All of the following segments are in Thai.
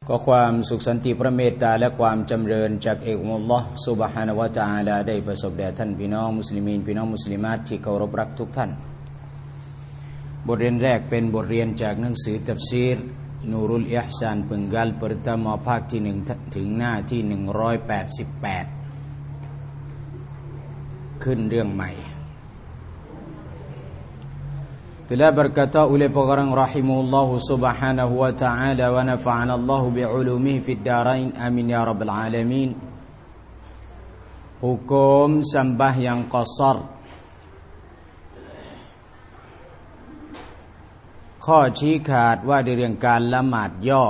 ก็ความสุขสันติพระเมตตาและความจำเริญจากเอกอัลลอฮ์ซุบฮานะฮูวะตะอาลาได้ประสบแด่ท่านพี่น้องมุสลิมีนพี่น้องมุสลิมาตที่เคารพรักทุกท่านบทเรียนแรกเป็นบทเรียนจากหนังสือตัฟซีรนูรุลอิห์ซานปึงกัลpertamaภาคที่1ถึงหน้าที่188ขึ้นเรื่องใหม่telah berkata oleh pengarang rahimahullahu subhanahu wa ta'ala wa nafa'ana Allahu bi'ulumihi fid darain amin ya rabbal alamin. Hukum sembahyang qasar. ข้อชี้ขาดว่าในเรื่องการละหมาดย่อ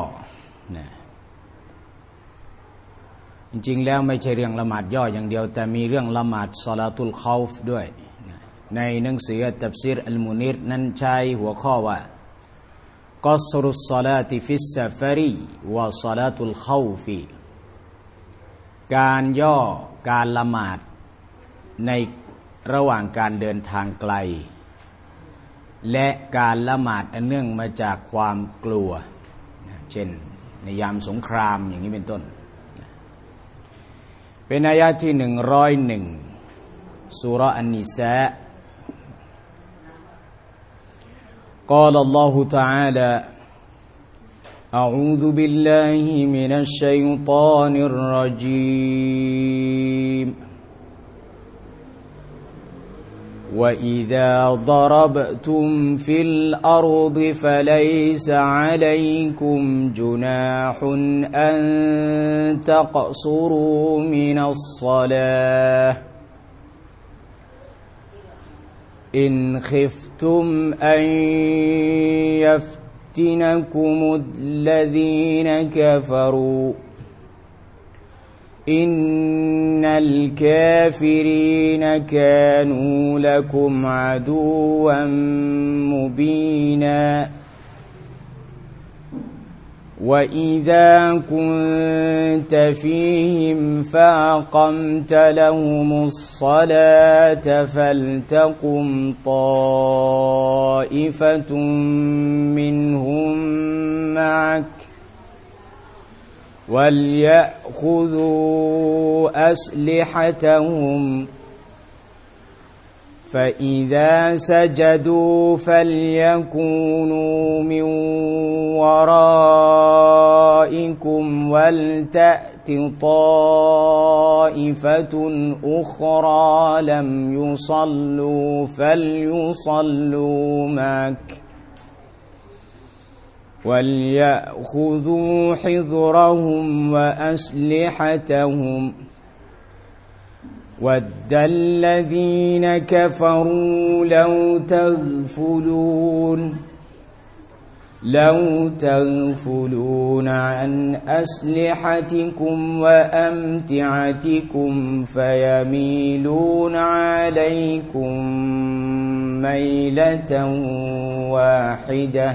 จริงๆแล้วไม่ใช่เรื่องละหมาดย่ออย่างเดียวแต่มีเรื่องละหมาดศอลาตุลคอฟด้วยในหนังสือตัฟซีรอัลมุนีรนั้นใช้หัวข้อว่ากัศรุศศอลาติฟิสซะฟารีวะศอลาตุลคอฟการย่อการละหมาดในระหว่างการเดินทางไกลและการละหมาดอันเนื่องมาจากความกลัวเช่นในยามสงครามอย่างนี้เป็นต้นเป็นอายะห์ที่101ซูเราะห์อันนิสาقال الله تعالى أعوذ بالله من الشيطان الرجيم وإذا ضربتم في الأرض فليس عليكم جناح أن تقصروا من الصلاة إن خفتم أن يفتنكم الذين كفروا إن الكافرين كانوا لكم عدوا مبينا وإذا كنت فيهم فأقمت لهم الصلاة فلتقم طائفة منهم معك وليأخذوا أسلحتهم فإذا سجدوا فليكونوا من ورائكم ولتأت طائفة أخرى لم يصلوا فليصلوا معك وليأخذوا حذرهم وأسلحتهم وَدَّ الَّذِينَ كَفَرُوا لَوْ تَغْفُلُونَ عَنْ أَسْلِحَتِكُمْ وَأَمْتِعَتِكُمْ فَيَمِيلُونَ عَلَيْكُمْ مَيْلَةً وَاحِدَةً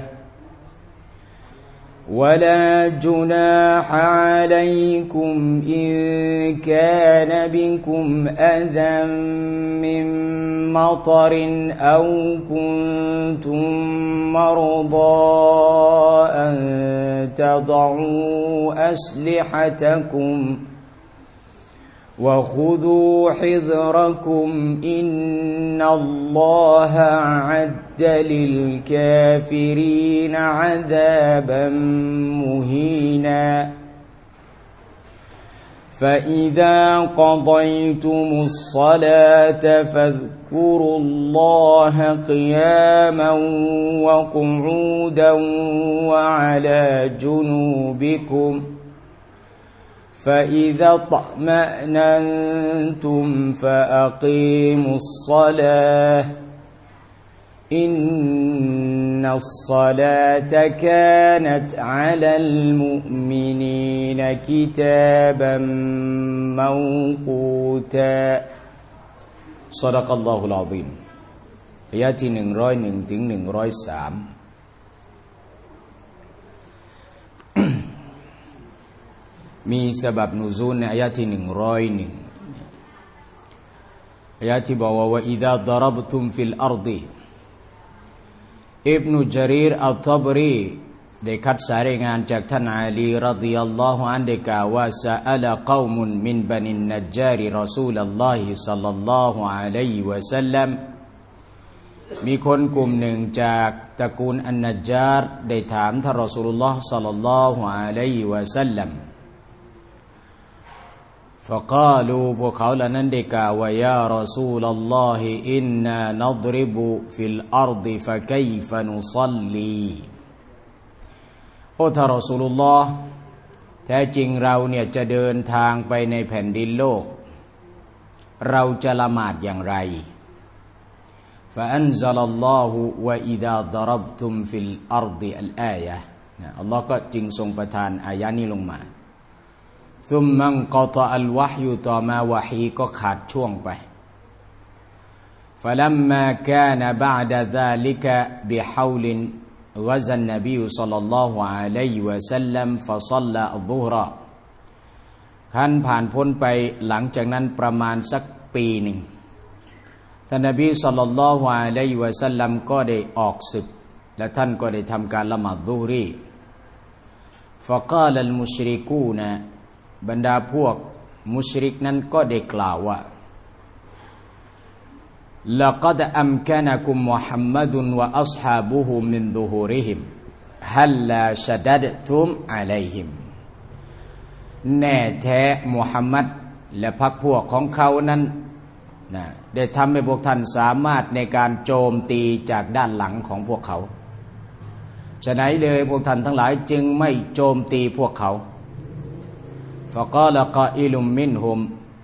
ولا جناح عليكم إن كان بكم أذى من مطر أو كنتم مرضى أن تضعوا أسلحتكم وخذوا حذركم إن الله أعد للكافرين عذابا مهينا فإذا قضيتم الصلاة فاذكروا الله قياما وقعودا وعلى جنوبكم فإذا اطمأننتم فأقيموا الصلاة إن الصلاة كانت على المؤمنين كتابا موقوتا صدق الله العظيم อายะห์ที่101ถึง103มีสบับนุซูลในอายะห์ที่101อายะห์ที่บอกว่าอิซาดะรับตุมฟิลอัรฎิอิบนุจารีรอัตฏบรีได้คัดสายรายงานจากท่านอาลีรอฎิยัลลอฮุอันฮุได้กล่าวว่าซะอะละกอมุนมินบันินนัจญาริรอซูลุลลอฮิศ็อลลัลลอฮุอะลัยฮิวะซัลลัมมีคนกลุ่มหนึ่งจากตระกูลอันนัจญารได้ถามท่านรอซูลุลลอฮ์ศ็อลลัลลอฮุอะลัยฮิวะซัลลัมفقالوا พวกเขาเหล่านั้นได้กล่าวว่ายารอซูลุลลอฮิอินนานัฎริบุฟิลอัรฎิฟะกัยฟะนุศ็อลลีโอ้ท่านรอซูลุลลอฮ์แท้จริงเราเนี่ยจะเดินทางไปในแผ่นดินโลกเราจะละหมาดอย่างไรفأنزل الله وإذا ضربتم في الأرض الآية อัลลอฮ์ก็จึงทรงประทานอายะนี้ลงมาثم انقطع الوحي ต่อมาวะฮีก็ขาดช่วงไป فلما كان بعد ذلك بحول غزا النبي صلى الله عليه وسلم فصلى الظهر ท่านผ่านพ้นไปหลังจากนั้นประมาณสักปีหนึ่งท่านนบีศ็อลลัลลอฮุอะลัยฮิวะซัลลัมก็ได้ออกศึกและท่านก็ได้ทำการละหมาดซุฮรีفقال المشركون บรรดาพวกมุชริกนั้นก็ได้กล่าวว่า لقد أمكنكم محمد وأصحابه من ظهورهم هلا شددتم عليهم แน่แท้มุฮัมมัดและพรรคพวกของเขานั้นได้ทำให้พวกท่านสามารถในการโจมตีจากด้านหลังของพวกเขาฉะนั้นเลยพวกท่านทั้งหลายจึงไม่โจมตีพวกเขาفقال قائل منهم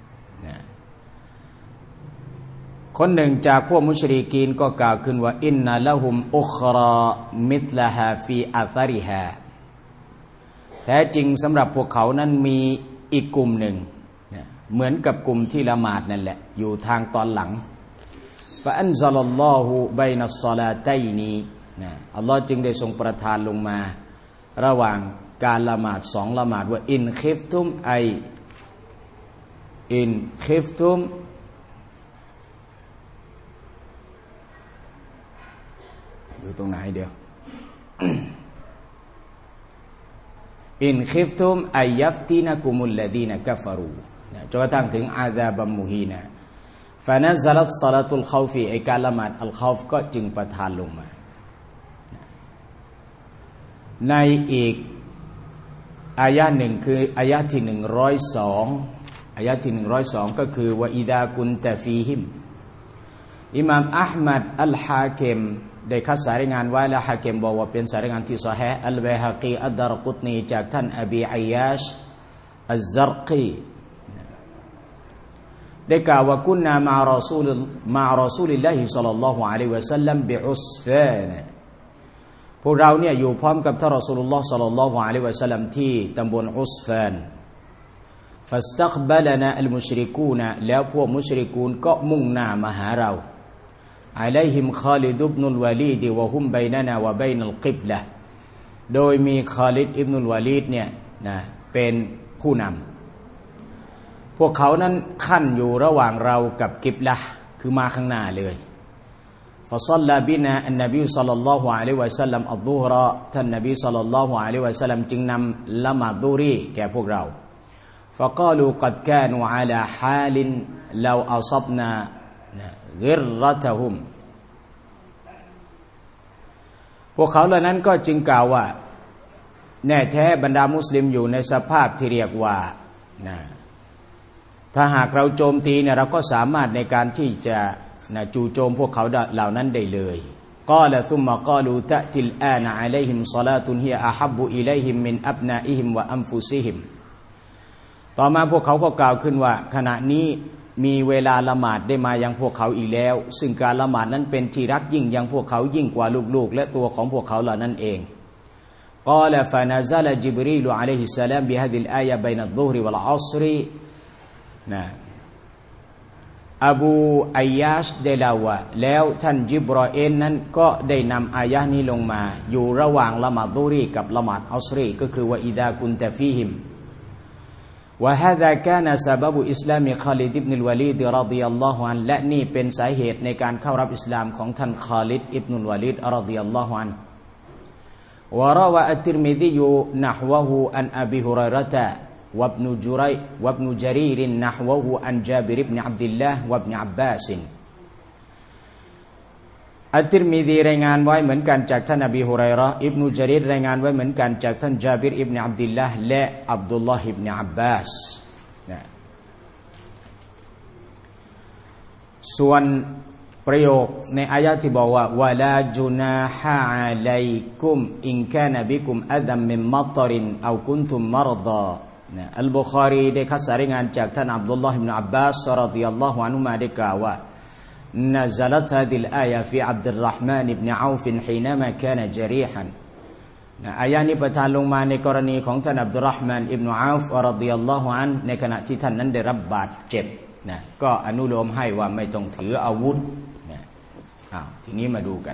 คนหนึ่งจากพวกมุชริกีนก็กล่าวขึ้นว่าอินนะละฮุมอุครามิธลาฮาฟีอัซริฮาแท้จริงสำหรับพวกเขานั้นมีอีกกลุ่มหนึ่งเหมือนกับกลุ่มที่ละหมาดนั่นแหละอยู่ทางตอนหลังฟะอันซะลัลลอฮุบัยนัสศอลาตัยนีอัลลอฮ์จึงได้ทรงประทานลงมาระหว่างการละหมาดสองละหมาดว่าอินคิฟตุมไออินคิฟตุมอยู่ตรงไหนเดียว อินคิฟตุมไอยัฟตินะกุมุลลดีนะกัฟรูจนกระทั่งถึงอาซาบัมมุฮีนะฟะนัซลัตศอลาตุลคอฟีไอการละหมาดอัลคอฟก็จึงประทานลงมาในอีกอายะหนึ่งคืออายะที่102อายะที่102ก็คือวะอิดากุนตะฟีฮิมอิมามอะห์มัดอัลฮาคิมได้คัดสายรายงานไว้และฮาคิมบอกว่าเป็นสายรายงานที่ซอฮีฮ์อัลบัยฮะกีอัดดารกุตนีจากท่านอบีอัยยาชอัซซัรกีได้กล่าวว่ากุนนามะรอซูลิลลาฮิศ็อลลัลลอฮุอะลัยฮิวะซัลลัมบิอุสฟานพวกเราเนี่ยอยู่พร้อมกับท่านรอซูลุลลอฮ์ศ็อลลัลลอฮุอะลัยฮิวะซัลลัมที่ตำบลอุสฟานฟัสตักบะลนะอัลมุชริกูนแล้วพวกมุชริกูนก็มุ่งหน้ามาหาเราอะลัยฮิมคอลิดอิบนุลวะลีดวะฮุมบัยนะนาวะบัยนัลกิบละห์โดยมีคอลิดอิบนุลวะลีดเนี่ยเป็นผู้นำพวกเขานั้นขั้นอยู่ระหว่างเรากับกิบละห์คือมาข้างหน้าเลยفصلى بنا النبي صلى الله عليه وسلم الظهر ท่านนบีศ็อลลัลลอฮุอะลัยฮิวะซัลลัมจึงนำละหมาดซุฮรีแก่พวกเรา فقالوا قد كانوا على حال لو أصبنا غرتهم พวกเขาเหล่านั้นก็จึงกล่าวว่าแน่แท้บรรดามุสลิมอยู่ในสภาพที่เรียกว่าถ้าหากเราโจมตีเนี่ยเราก็สามารถในการที่จะจู่โจมพวกเขาเหล่านั้นได้เลยกอละซุมมะกอลูตะติลอานะอะลัยฮิมศอลาตุนฮิยะอะฮับบุอิลัยฮิมมินอับนาอิฮิมวะอันฟุซิฮิมต่อมาพวกเขาก็กล่าวขึ้นว่าขณะนี้มีเวลาละหมาดได้มายังพวกเขาอีกแล้วซึ่งการละหมาดนั้นเป็นที่รักยิ่งยังพวกเขายิ่งกว่าลูกๆและตัวของพวกเขาเหล่านั้นเองกอละฟะนะซะละญิบรีลอะลัยฮิสสลามบิฮาซิลอายะบัยนัซซุฮริวัลอัศรอบูอัยยาชได้เล่าว่าแล้วท่านญิบรออีลนั้นก็ได้นำอายะห์นี้ลงมาอยู่ระหว่างละหมาดซุฮรีกับละหมาดอัศรีก็คือว่าอิดากุนตะฟีฮิมวะฮาซากานะซะบับุอิสลามคอลิดอิบนุลวะลีดรอฎิยัลลอฮุอันและนี่เป็นสาเหตุในการเข้ารับอิสลามของท่านคอลิดอิบนุลวะลีดรอฎิยัลลอฮุอัน وروى الترمذي نحوه عن أبي هريرة وابن جرير نحوه عن جابر بن عبد الله وابن عباس อัตติรมิซีรายงานไว้เหมือนกันจากท่านอบีฮุรัยเราะห์อิบนุจารีรรายงานไว้เหมือนกันจากท่านจาบิรอิบนุอับดุลลาห์และอับดุลลอฮ์อิบนุอับบาสส่วนประโยคในอายะห์ที่บอกว่าวะลาจุนาฮะอะลัยกุมอินกานะบิกุมอะซัมมินมัตรินเอากุนตุมมัรฎออัลบุคอรีได้คัดสรรายงานจากท่านอับดุลลอฮ์อิบนุอับบาสรอฎิยัลลอฮุอันฮุมาได้กล่าวว่าنزلت هذه الآية في عبد الرحمن بن عوف حينما كان جريحا อายะนี้ประทานลงมาในกรณีของท่านอับดุลรอห์มานอิบนุอาฟรอฎิยัลลอฮุอันฮุในขณะที่ท่านนั้นได้รับบาดเจ็บนะก็อนุโลมให้ว่าไม่ต้องถืออาวุธนะทีนี้มาดูกัน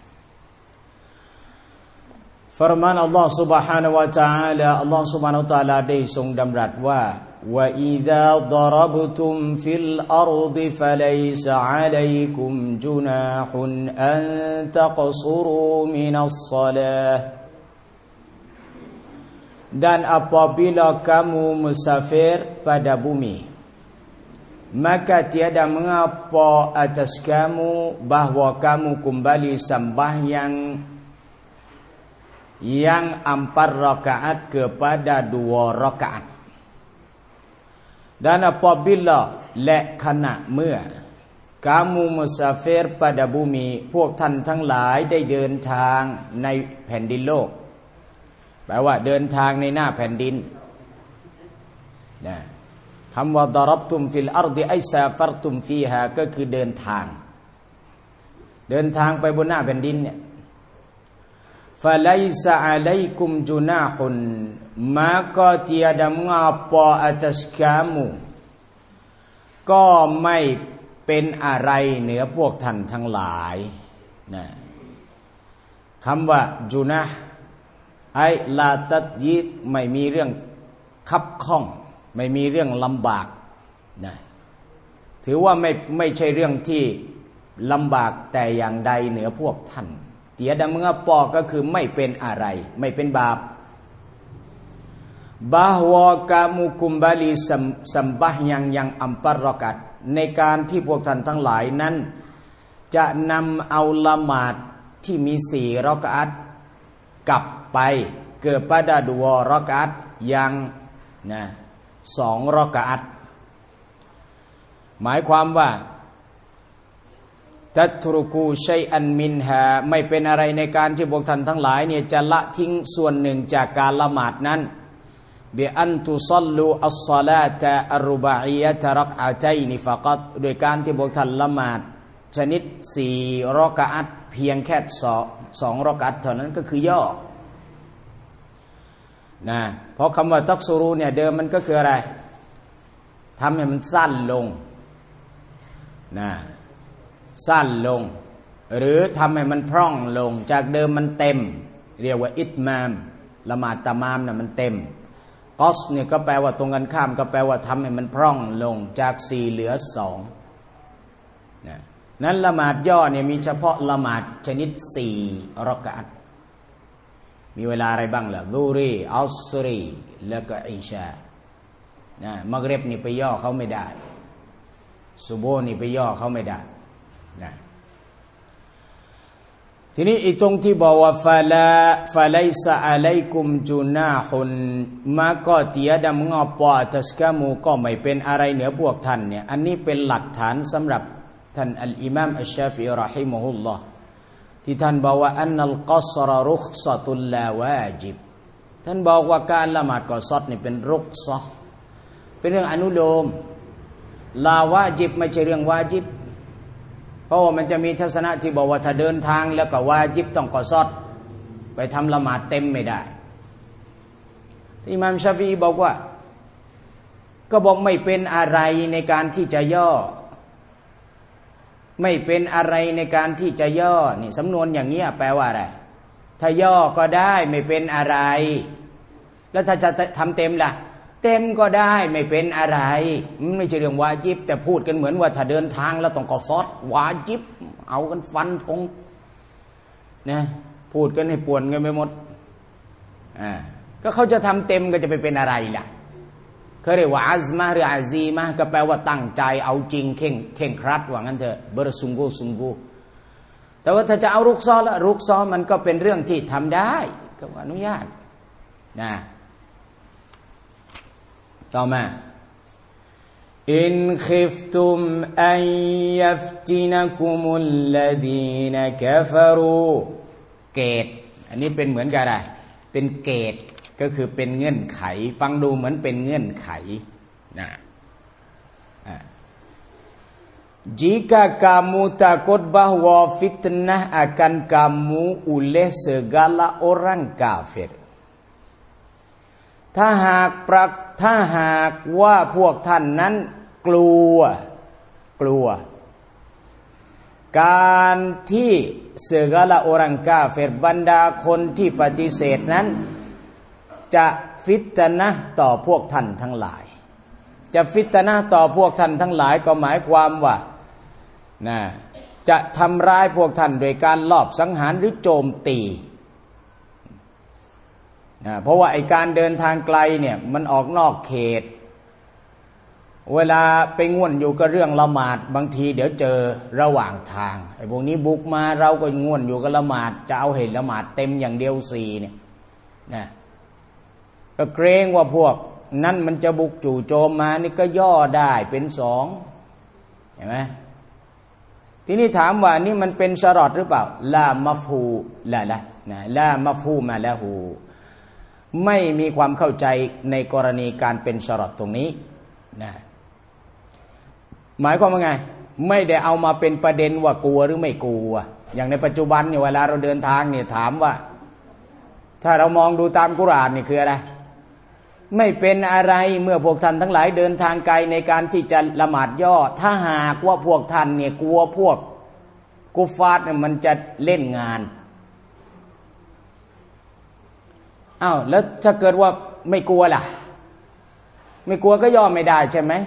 ฟรมันอัลลอฮฺ سبحانه และ تعالى อัลลอฮฺ سبحانه และ تعالى ได้ทรงดำรัสว่าوَإِذَا ضَرَبْتُمْ فِي الْأَرْضِ فَلَيْسَ عَلَيْكُمْ جُنَاحٌ أَن تَقْصُرُوا مِنَ الصَّلَاةِ Dan apabila kamu musafir pada bumi, maka tiada mengapa atas kamu bahawa kamu kembali sembahyang yang 4 rakaat kepada 2 rakaat. Dan apabila และขณะเมื่อ kamu musafir pada bumi พวกท่านทั้งหลายได้เดินทางในแผ่นดินโลกแปลว่าเดินทางในหน้าแผ่นดินนะคำว่าดารบตุมฟิลอัรฎิไอซาฟัรตุมฟีฮาก็คือเดินทางไปบนหน้าแผ่นดินเนี่ยฟะไลซะอะลัยกุมจุนาฮุนmaka tiada mengapa atas kamu ก็ไม่เป็นอะไรเหนือพวกท่านทั้งหลายนะคำว่าจุนะห์ไอลาตัดยิดไม่มีเรื่องคับข้องไม่มีเรื่องลำบากนะถือว่าไม่ใช่เรื่องที่ลำบากแต่อย่างใดเหนือพวกท่านเตียดะมึงปอก็คือไม่เป็นอะไรไม่เป็นบาปbahwa kamu kembali sembahyang yang 4 รากาตในการที่พวกท่านทั้งหลายนั้นจะนำเอาละหมาดที่มี4 รากาตกลับไปkepada 2 รากาตyang 2 รากาตหมายความว่าตัตรุกูชัยอันมินฮาไม่เป็นอะไรในการที่พวกท่านทั้งหลายเนี่ยจะละทิ้งส่วนหนึ่งจากการละหมาดนั้นบิอันตุซัลลูอัศศอลาตะอัรรุบะอียะตะรักอะตัยนิฟะกัตโดยการที่พวกท่านละหมาดชนิด4 รากาตเพียงแค่2 รากาตเท่านั้นก็คือย่อนะเพราะคำว่าตักซูรูเนี่ยเดิมมันก็คืออะไรทำให้มันสั้นลงนะสั้นลงหรือทำให้มันพร่องลงจากเดิมมันเต็มเรียกว่าอิตมามละหมาดตะมามน่ะมันเต็มกอสเนี่ยก็แปลว่าตรงกันข้ามก็แปลว่าทำให้มันพร่องลงจาก4เหลือ2นะนั้นละหมาดย่อเนี่ยมีเฉพาะละหมาดชนิด4 รากาตมีเวลาอะไรบ้างล่ะซุฮรีอัศรีแล้วก็อิชานะมักริบนี่ไปย่อเขาไม่ได้ซุบฮ์นี่ไปย่อเขาไม่ได้นะทีนี้อีตรงที่บอกว่าฟะไลซะอะลัยกุมจุนาฮุนมาก็เตียดะมงอปอตัสกามูก็ไม่เป็นอะไรเหนือพวกท่านเนี่ยอันนี้เป็นหลักฐานสำหรับท่านอัลอิมามอัชชาฟิอีเราะฮิมะฮุลลอฮ์ที่ท่านบอกว่าอันนัลกัศรรุขซะตุลลาวาญิบท่านบอกว่าการละหมาดกอซอดนี่เป็นรุขซะห์เป็นเรื่องอนุโลมลาวาญิบไม่ใช่เรื่องวาญิบเพราะว่ามันจะมีทัศนะที่บอกว่าถ้าเดินทางแล้วก็วาญิบต้องกอซอดไปทำละหมาดเต็มไม่ได้อิหม่ามชาฟีอีบอกว่าก็บอกไม่เป็นอะไรในการที่จะย่อไม่เป็นอะไรในการที่จะย่อนี่สำนวนอย่างนี้แปลว่าอะไรถ้าย่อก็ได้ไม่เป็นอะไรแล้วถ้าจะทำเต็มล่ะเต็มก็ได้ไม่เป็นอะไรมันไม่ใช่เรื่องวาญิบแต่พูดกันเหมือนว่าถ้าเดินทางแล้วต้องกอซอดวาญิบเอากันฟันธงนะพูดกันให้ป่วนกันไปหมดก็เขาจะทำเต็มก็จะไปเป็นอะไรล่ะเขาเรียกว่าอัซมะหรืออาซีมะก็แปลว่าตั้งใจเอาจริงเข่งครัดว่างั้นเถอะbersunguh-sungguhแต่ว่าถ้าจะเอารุกซ้อละรุกซ้อมันก็เป็นเรื่องที่ทำได้ก็อนุญาตนะต่อมาอินคิฟตุมอันยัฟตินะกุมุลลดีนกะฟะรูเกตอันนี้เป็นเหมือนกับอะไรเป็นเกตก็คือเป็นเงื่อนไขฟังดูเหมือนเป็นเงื่อนไขนะ Jika kamu takut bahwa fitnah akan kamu oleh segala orang kafir ถ้าหากว่าพวกท่านนั้นกลัวการที่ segala orang kafir บรรดาคนที่ปฏิเสธนั้นจะฟิตนะห์ต่อพวกท่านทั้งหลายจะฟิตนะห์ต่อพวกท่านทั้งหลายก็หมายความว่าจะทำร้ายพวกท่านโดยการลอบสังหารหรือโจมตีเพราะว่าไอ้การเดินทางไกลเนี่ยมันออกนอกเขตเวลาไปง่วนอยู่กับเรื่องละหมาดบางทีเดี๋ยวเจอระหว่างทางไอ้พวกนี้บุกมาเราก็ง่วนอยู่กับละหมาดจะเอาให้ละหมาดเต็มอย่างเดียว4เนี่ยนะก็เกรงว่าพวกนั้นมันจะบุกจู่โจมมานี่ก็ย่อได้เป็น2เห็นไหมทีนี้ถามว่านี่มันเป็นชะรอตหรือเปล่าลามัฟฮูละนะลามัฟฮูมาละฮูไม่มีความเข้าใจในกรณีการเป็นชะรอตตรงนี้นะหมายความว่าไงไม่ได้เอามาเป็นประเด็นว่ากลัวหรือไม่กลัวอย่างในปัจจุบันเนี่ยเวลาเราเดินทางเนี่ยถามว่าถ้าเรามองดูตามกุรอานนี่คืออะไรไม่เป็นอะไรเมื่อพวกท่านทั้งหลายเดินทางไกลในการที่จะละหมาดย่อถ้าหากว่าพวกท่านเนี่ยกลัวพวกกุฟาร์เนี่ยมันจะเล่นงานอ้าวแล้วถ้าเกิดว่าไม่กลัวล่ะไม่กลัวก็ย่อไม่ได้ใช่ไหม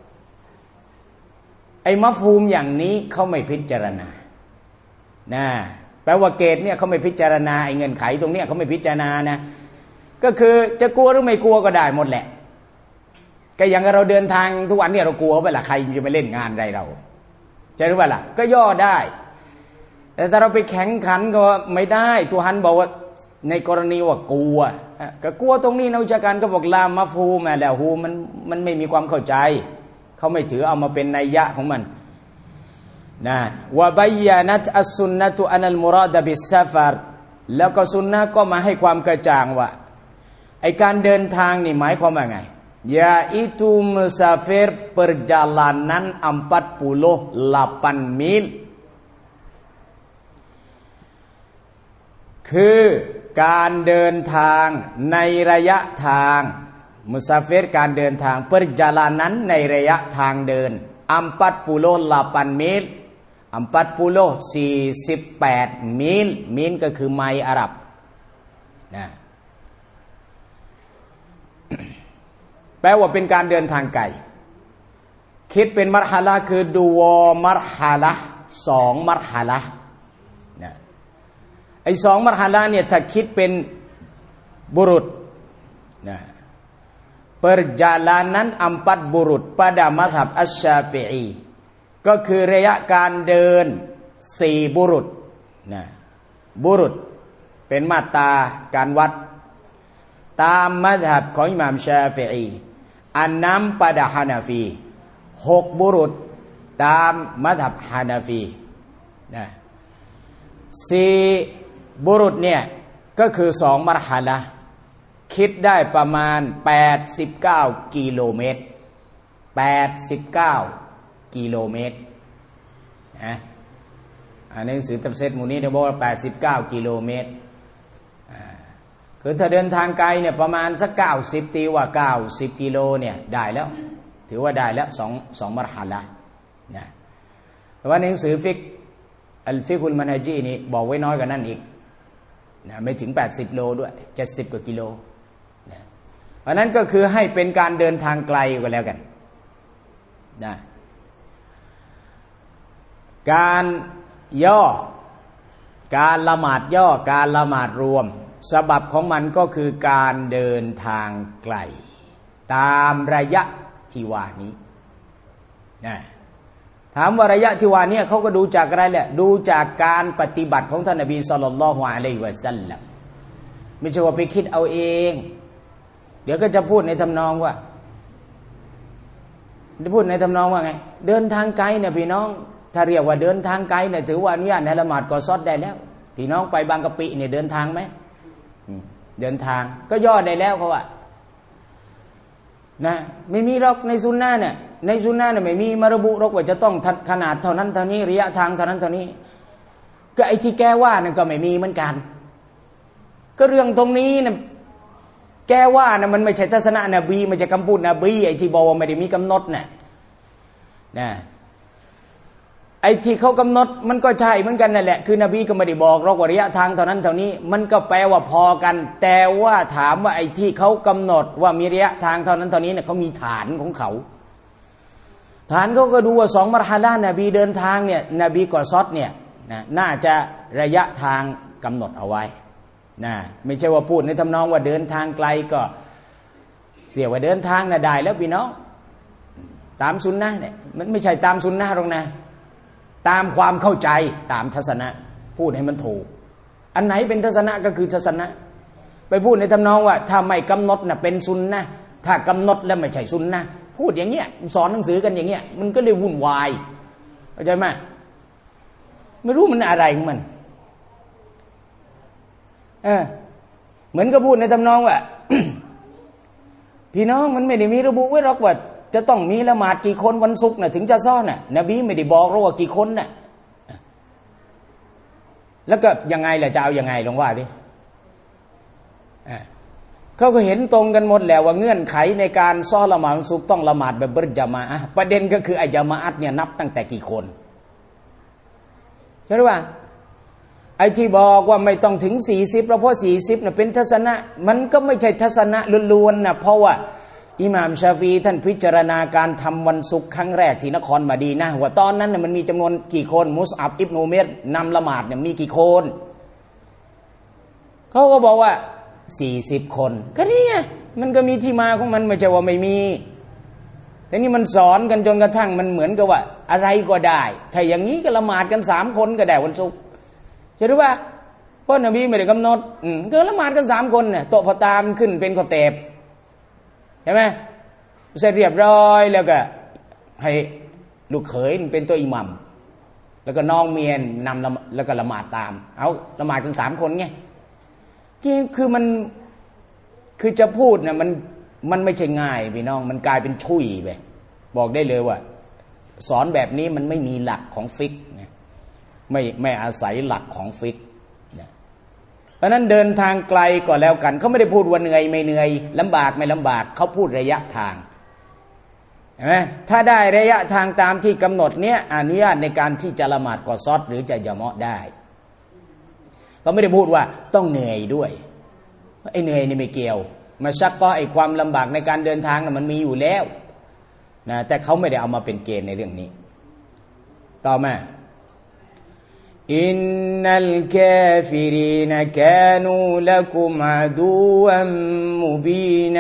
ไอ้มัฟฮูมอย่างนี้เขาไม่พิจารณาแปลว่าเกตเนี่ยเขาไม่พิจารณาไอ้เงื่อนไขตรงเนี้ยเขาไม่พิจารณานะก็คือจะกลัวหรือไม่กลัวก็ได้หมดแหละก็อย่างเราเดินทางทุกวันเนี่ยเรากลัวไปล่ะใครจะไปเล่นงานอะไรเราใช่หรือเปล่าล่ะก็ย่อได้แต่ถ้าเราไปแข่งขันก็ไม่ได้ตุฮันบอกว่าในกรณีว่ากลัวก็กลัวตรงนี้นักวิชาการก็บอกลามัฟฮูมแล้วฮูมันไม่มีความเข้าใจเขาไม่ถือเอามาเป็นนัยยะของมันนะวะบัยนัตอัสซุนนะตุอันัลมุราดะบิสซาฟัรแล้วก็ซุนนะห์ก็มาให้ความกระจ่างว่าไอ้การเดินทางนี่หมายความว่าไงyaitu musafir perjalanan 48 mil คือการเดินทางในระยะทางมุซาฟิรการเดินทาง perjalanan ในระยะทางเดิน48 mil 48 mil มิลก็คือไมล์อาหรับนะแปลว่าเป็นการเดินทางไกลคิดเป็นมัรฮะละคือดูวมัรฮะละ2มัรฮะละนะไอ้2มัรฮะละเนี่ยถ้าคิดเป็นบุรุษนะ perjalanan 4 burut pada mazhab asy-Syafi'i ก็คือระยะการเดิน4บุรุษนะบุรุษเป็นมาตราการวัดตามมัซฮับของอิหม่ามชาฟิอี6 pada Hanafi 6บุรุษตามมัซฮับฮานาฟีนะ4บุรุษเนี่ยก็คือ2มัรฮะละห์คิดได้ประมาณ89กิโลเมตร89กิโลเมตรนะในหนังสือตัฟซีรหมู่นี้ได้บอกว่า89กิโลเมตรคือถ้าเดินทางไกลเนี่ยประมาณสัก90ตีว่า90กิโลเนี่ยได้แล้วถือว่าได้แล้ว2มัรฮะละห์นะแต่ว่าในหนังสือฟิกอัลฟิกุลมันฮะจีนี่บอกไว้น้อยกว่านั้นอีกนะไม่ถึง80โลด้วย70กว่ากิโลนะเพราะนั้นก็คือให้เป็นการเดินทางไกลก็แล้วกันนะการย่อการละหมาดย่อการละหมาดรวมสาบับของมันก็คือการเดินทางไกลตามระยะที่ว่านี้นะถามว่าระยะที่ว่านี้เขาก็ดูจากอะไรแหละดูจากการปฏิบัติของท่านนบีศ็อลลัลลอฮุอะลัยฮิวะซัลลัมไม่ใช่ว่าไปคิดเอาเองเดี๋ยวก็จะพูดในทำนองว่าไงเดินทางไกลเนี่ยพี่น้องถ้าเรียกว่าเดินทางไกลเนี่ยถือว่าอนุญาตในละหมาดกอซอดได้แล้วพี่น้องไปบางกะปิเนี่ยเดินทางไหมเดินทางก็ย่อได้แล้วเขาว่านะไม่มีหรอกในซุนนะห์เนี่ยไม่มีมาระบุหรอกว่าจะต้องขนาดเท่านั้นเท่านี้ระยะทางเท่านั้นเท่านี้ก็ไอ้ที่แกว่านั่นก็ไม่มีเหมือนกันก็เรื่องตรงนี้เนี่ยแกว่านะมันไม่ใช่ทัศนะนบีไม่ใช่คำพูดนบีไอ้ที่บอกว่าไม่ได้มีกำหนดน่ะนะไอ้ที่เขากำหนดมันก็ใช่เหมือนกันนั่นแหละคือนบีก็ไม่ได้บอกหรอกว่าระยะทางเท่านั้นเท่านี้มันก็แปลว่าพอกันแต่ว่าถามว่าไอ้ที่เขากำหนดว่ามีระยะทางเท่านั้นเท่านี้เนี่ยเขามีฐานของเขาฐานเขาก็ดูว่า2 มรหะละห์นบีเดินทางเนี่ยนบีกอซอดเนี่ยนะน่าจะระยะทางกำหนดเอาไว้นะไม่ใช่ว่าพูดในทำนองว่าเดินทางไกลก็เรียกว่าเดินทางน่ะได้แล้วพี่น้องตามซุนนะห์เนี่ยมันไม่ใช่ตามซุนนะห์หรอกนะตามความเข้าใจตามทัศนะพูดให้มันถูกอันไหนเป็นทัศนะก็คือทัศนะไปพูดในทำนองว่าถ้าไม่กำหนดน่ะเป็นซุนนะห์ถ้ากำหนดแล้วไม่ใช่ซุนนะห์พูดอย่างเงี้ยสอนหนังสือกันอย่างเงี้ยมันก็เลยวุ่นวายเข้าใจไหมไม่รู้มันอะไรของมันเหมือนกับพูดในทำนองว่า พี่น้องมันไม่ได้มีระบุไว้หรอกว่าจะต้องมีละหมาดกี่คนวันศุกร์น่ะถึงจะซ่อนน่ะนบีไม่ได้บอกเราว่ากี่คนน่ะแล้วก็ยังไงล่ะจะเอายังไงลองว่าดิเขาก็เห็นตรงกันหมดแล้วว่าเงื่อนไขในการซ่อนละหมาดวันศุกร์ต้องละหมาดแบบเบรจามาอะห์ประเด็นก็คือไอ้ญะมาอะห์เนี่ยนับตั้งแต่กี่คนใช่หรือเปล่าไอ้ที่บอกว่าไม่ต้องถึง40เพราะ40น่ะเป็นทัศนะมันก็ไม่ใช่ทัศนะล้วนๆน่ะเพราะว่าอิหม่ามชาฟีท่านพิจารณาการทำวันศุกร์ครั้งแรกที่นครมะดีนะห์ว่าตอนนั้นน่ะมันมีจำนวนกี่คนมุสอับอิบนุอุมัยรนำละหมาดเนี่ยมีกี่คนเขาก็บอกว่า40คนก็นี่ไงมันก็มีที่มาของมันไม่ใช่ว่าไม่มีแต่นี่มันสอนกันจนกระทั่งมันเหมือนกับว่าอะไรก็ได้ถ้าอย่างนี้ก็ละหมาดกัน3คนก็ได้วันศุกร์ใช่หรือว่าเพราะนบีไม่ได้กำหนดก็ละหมาดกัน3คนเนี่ยโตะพอตามขึ้นเป็นข้อเตบใช่ไหมเสร็จเรียบร้อยแล้วก็ให้ลูกเขยเป็นตัวอิหมัมแล้วก็น้องเมียนำแล้วก็ละหมาดตามเอาละหมาดกัน3คนไงคือมันคือจะพูดนะมันไม่ใช่ง่ายพี่น้องมันกลายเป็นชุยไปบอกได้เลยว่าสอนแบบนี้มันไม่มีหลักของฟิกนะไม่อาศัยหลักของฟิกนะเพราะนั้นเดินทางไกลก็แล้วกันเขาไม่ได้พูดว่าเหนื่อยไม่เหนื่อยลำบากไม่ลำบากเขาพูดระยะทางเห็นไหมถ้าได้ระยะทางตามที่กำหนดเนี้ยอนุญาตในการที่จะละหมาดกอซอดหรือจะยะเมาะได้เขาไม่ได้พูดว่าต้องเหนื่อยด้วยไอ้เหนื่อยนี่ไม่เกี่ยวมาชักก็ไอ้ความลำบากในการเดินทางน่ะมันมีอยู่แล้วนะแต่เขาไม่ได้เอามาเป็นเกณฑ์ในเรื่องนี้ต่อมาอินนัลกาฟิรินกานูละกุมอะดูวัมมุบีนา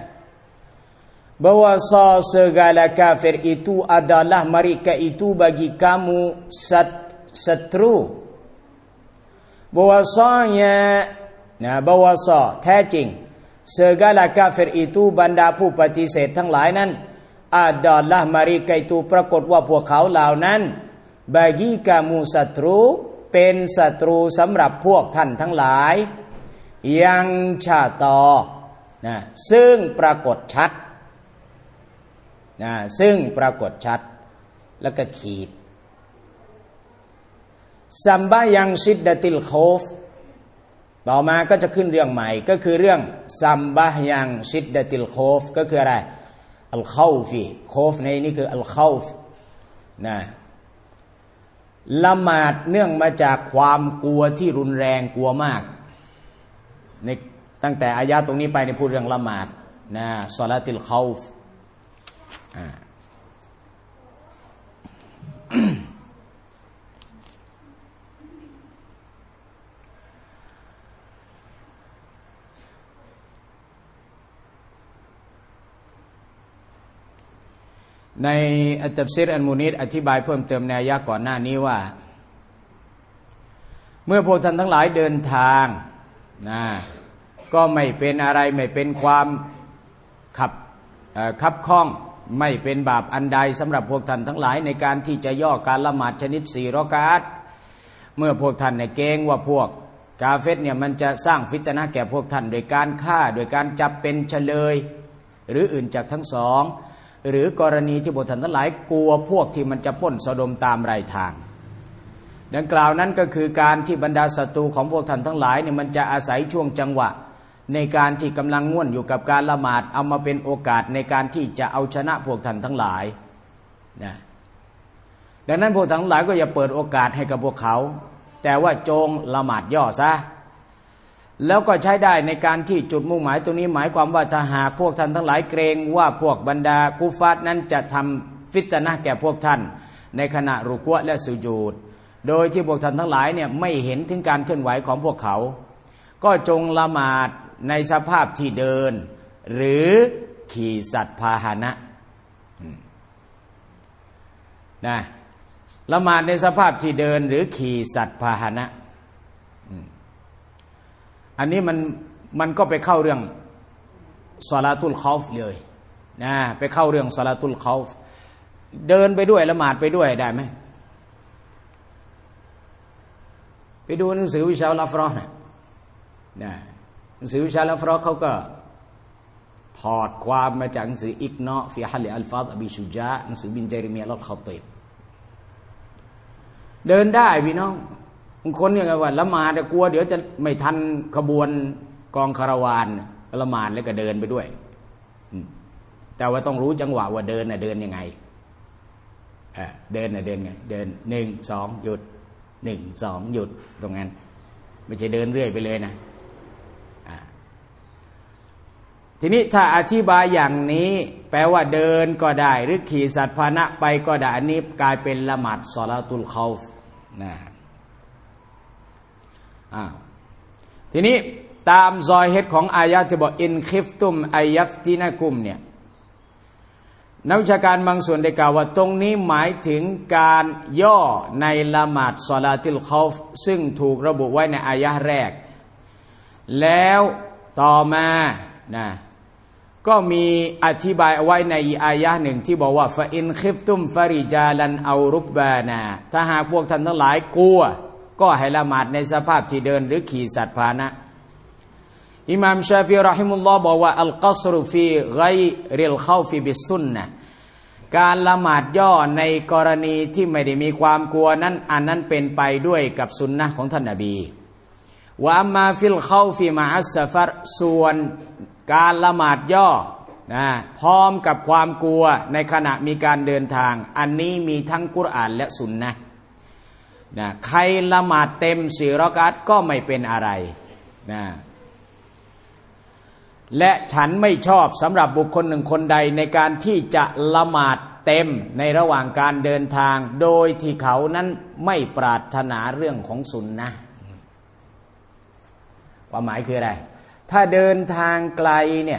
bahwa segala kafir itu adalah mereka itu bagi kamu setru bahwasanya bahwasa แท้จริง segala kafir itu บรรดาผู้ปฏิเสธทั้งหลายนั้น adalah mereka itu ปรากฏว่าพวกเขาเหล่านั้น bagi kamu setru เป็นศัตรูสำหรับพวกท่านทั้งหลายยังชาตอนะซึ่งปรากฏชัดซึ่งปรากฏชัดแล้วก็ขีดซัมบะยังชิดดะติลโคฟต่อมาก็จะขึ้นเรื่องใหม่ก็คือเรื่องซัมบะยังชิดดะติลโคฟก็คืออะไรอัลคอฟีโคฟในนี้คืออัลคอฟนะละหมาดเนื่องมาจากความกลัวที่รุนแรงกลัวมากในตั้งแต่อายะตรงนี้ไปในพูดเรื่องละหมาดนะศอลาติลคอฟในอัตตัฟซีรอัลมุนีรอธิบายเพิ่มเติมในอายะห์ก่อนหน้านี้ว่าเมื่อพวกท่านทั้งหลายเดินทางก็ไม่เป็นอะไรไม่เป็นความคับข้องไม่เป็นบาปอันใดสำหรับพวกท่านทั้งหลายในการที่จะย่อการละหมาดชนิด4 รอกาอ์เมื่อพวกท่านเกรงว่าพวกกาเฟรเนี่ยมันจะสร้างฟิตนะห์แก่พวกท่านโดยการฆ่าโดยการจับเป็นเฉลยหรืออื่นจากทั้งสองหรือกรณีที่พวกท่านทั้งหลายกลัวพวกที่มันจะปล้นสะดมตามรายทางดังกล่าวนั้นก็คือการที่บรรดาศัตรูของพวกท่านทั้งหลายเนี่ยมันจะอาศัยช่วงจังหวะในการที่กำลังง่วนอยู่กับการละหมาดเอามาเป็นโอกาสในการที่จะเอาชนะพวกท่านทั้งหลายนะดังนั้นพวกท่านทั้งหลายก็อย่าเปิดโอกาสให้กับพวกเขาแต่ว่าจงละหมาดย่อซะแล้วก็ใช้ได้ในการที่จุดมุ่งหมายตรงนี้หมายความว่าถ้าหากพวกท่านทั้งหลายเกรงว่าพวกบรรดากุฟาร์นั้นจะทำฟิตนะห์แก่พวกท่านในขณะรุกูอ์และสุญูดโดยที่พวกท่านทั้งหลายเนี่ยไม่เห็นถึงการเคลื่อนไหวของพวกเขาก็จงละหมาดในสภาพที่เดินหรือขี่สัตว์พาหนะนะละหมาดในสภาพที่เดินหรือขี่สัตว์พาหนะอันนี้มันก็ไปเข้าเรื่องศอลาตุลคอฟเลยนะไปเข้าเรื่องศอลาตุลคอฟเดินไปด้วยละหมาดไปด้วยได้ไหมไปดูหนังสือวิชาอัลฟรอห์นะหนังสือวิชาอัลฟรอห์เขาก็ถอดความมาจากหนังสืออิกนาฟิฮัลอัลฟาฎอบีชุจาหนังสือบินใจริมียะลอดเขาเตบเดินได้พี่น้องบางคนเนี่ยว่าละหมาดกลัวเดี๋ยวจะไม่ทันขบวนกองคาราวานละหมาดแล้วก็เดินไปด้วยแต่ว่าต้องรู้จังหวะว่าเดินเดินยังไงเดินเดินไงเดิน1 2หยุด1 2หยุดตรงนั้นไม่ใช่เดินเรื่อยไปเลยนะทีนี้ถ้าอธิบายอย่างนี้แปลว่าเดินก็ได้หรือขี่สัตว์พาหนะไปก็ได้อันนี้กลายเป็นละหมาดศอลาตุลคอฟนะทีนี้ตามซอยเฮดของอายะที่บอกอินคิฟตุมอายัฟตินะกุมเนี่ยนักวิชาการบางส่วนได้กล่าวว่าตรงนี้หมายถึงการย่อในละหมาดศอลาตุลคอฟซึ่งถูกระบุไว้ในอายะแรกแล้วต่อมานะก็มีอธิบายเอาไว้ในอายะหนึ่งที่บอกว่าฟะอินคิฟตุมฟาริจาลันเอารุบบานาถ้าหากพวกท่านทั้งหลายกลัวก็ให้ละหมาดในสภาพที่เดินหรือขี่สัตว์พาหนะอิหม่ามชาฟิอีเราะฮิมุลลอฮ์บอกว่าอัลกัศรุฟีฆอยริลคอฟิบิสซุนนะห์การละหมาดย่อในกรณีที่ไม่ได้มีความกลัวนั้นอันนั้นเป็นไปด้วยกับสุนนะห์ของท่านนบีวะอัมมาฟิลคอฟิมะอัสซะฟัรส่วนการละหมาดย่อพร้อมกับความกลัวในขณะมีการเดินทางอันนี้มีทั้งกุรอานและสุนนะห์ใครละหมาดเต็ม4 รอกาอ์ก็ไม่เป็นอะไรและฉันไม่ชอบสำหรับบุคคลหนึ่งคนใดในการที่จะละหมาดเต็มในระหว่างการเดินทางโดยที่เขานั้นไม่ปรารถนาเรื่องของสุนนะห์ความหมายคืออะไรถ้าเดินทางไกลเนี่ย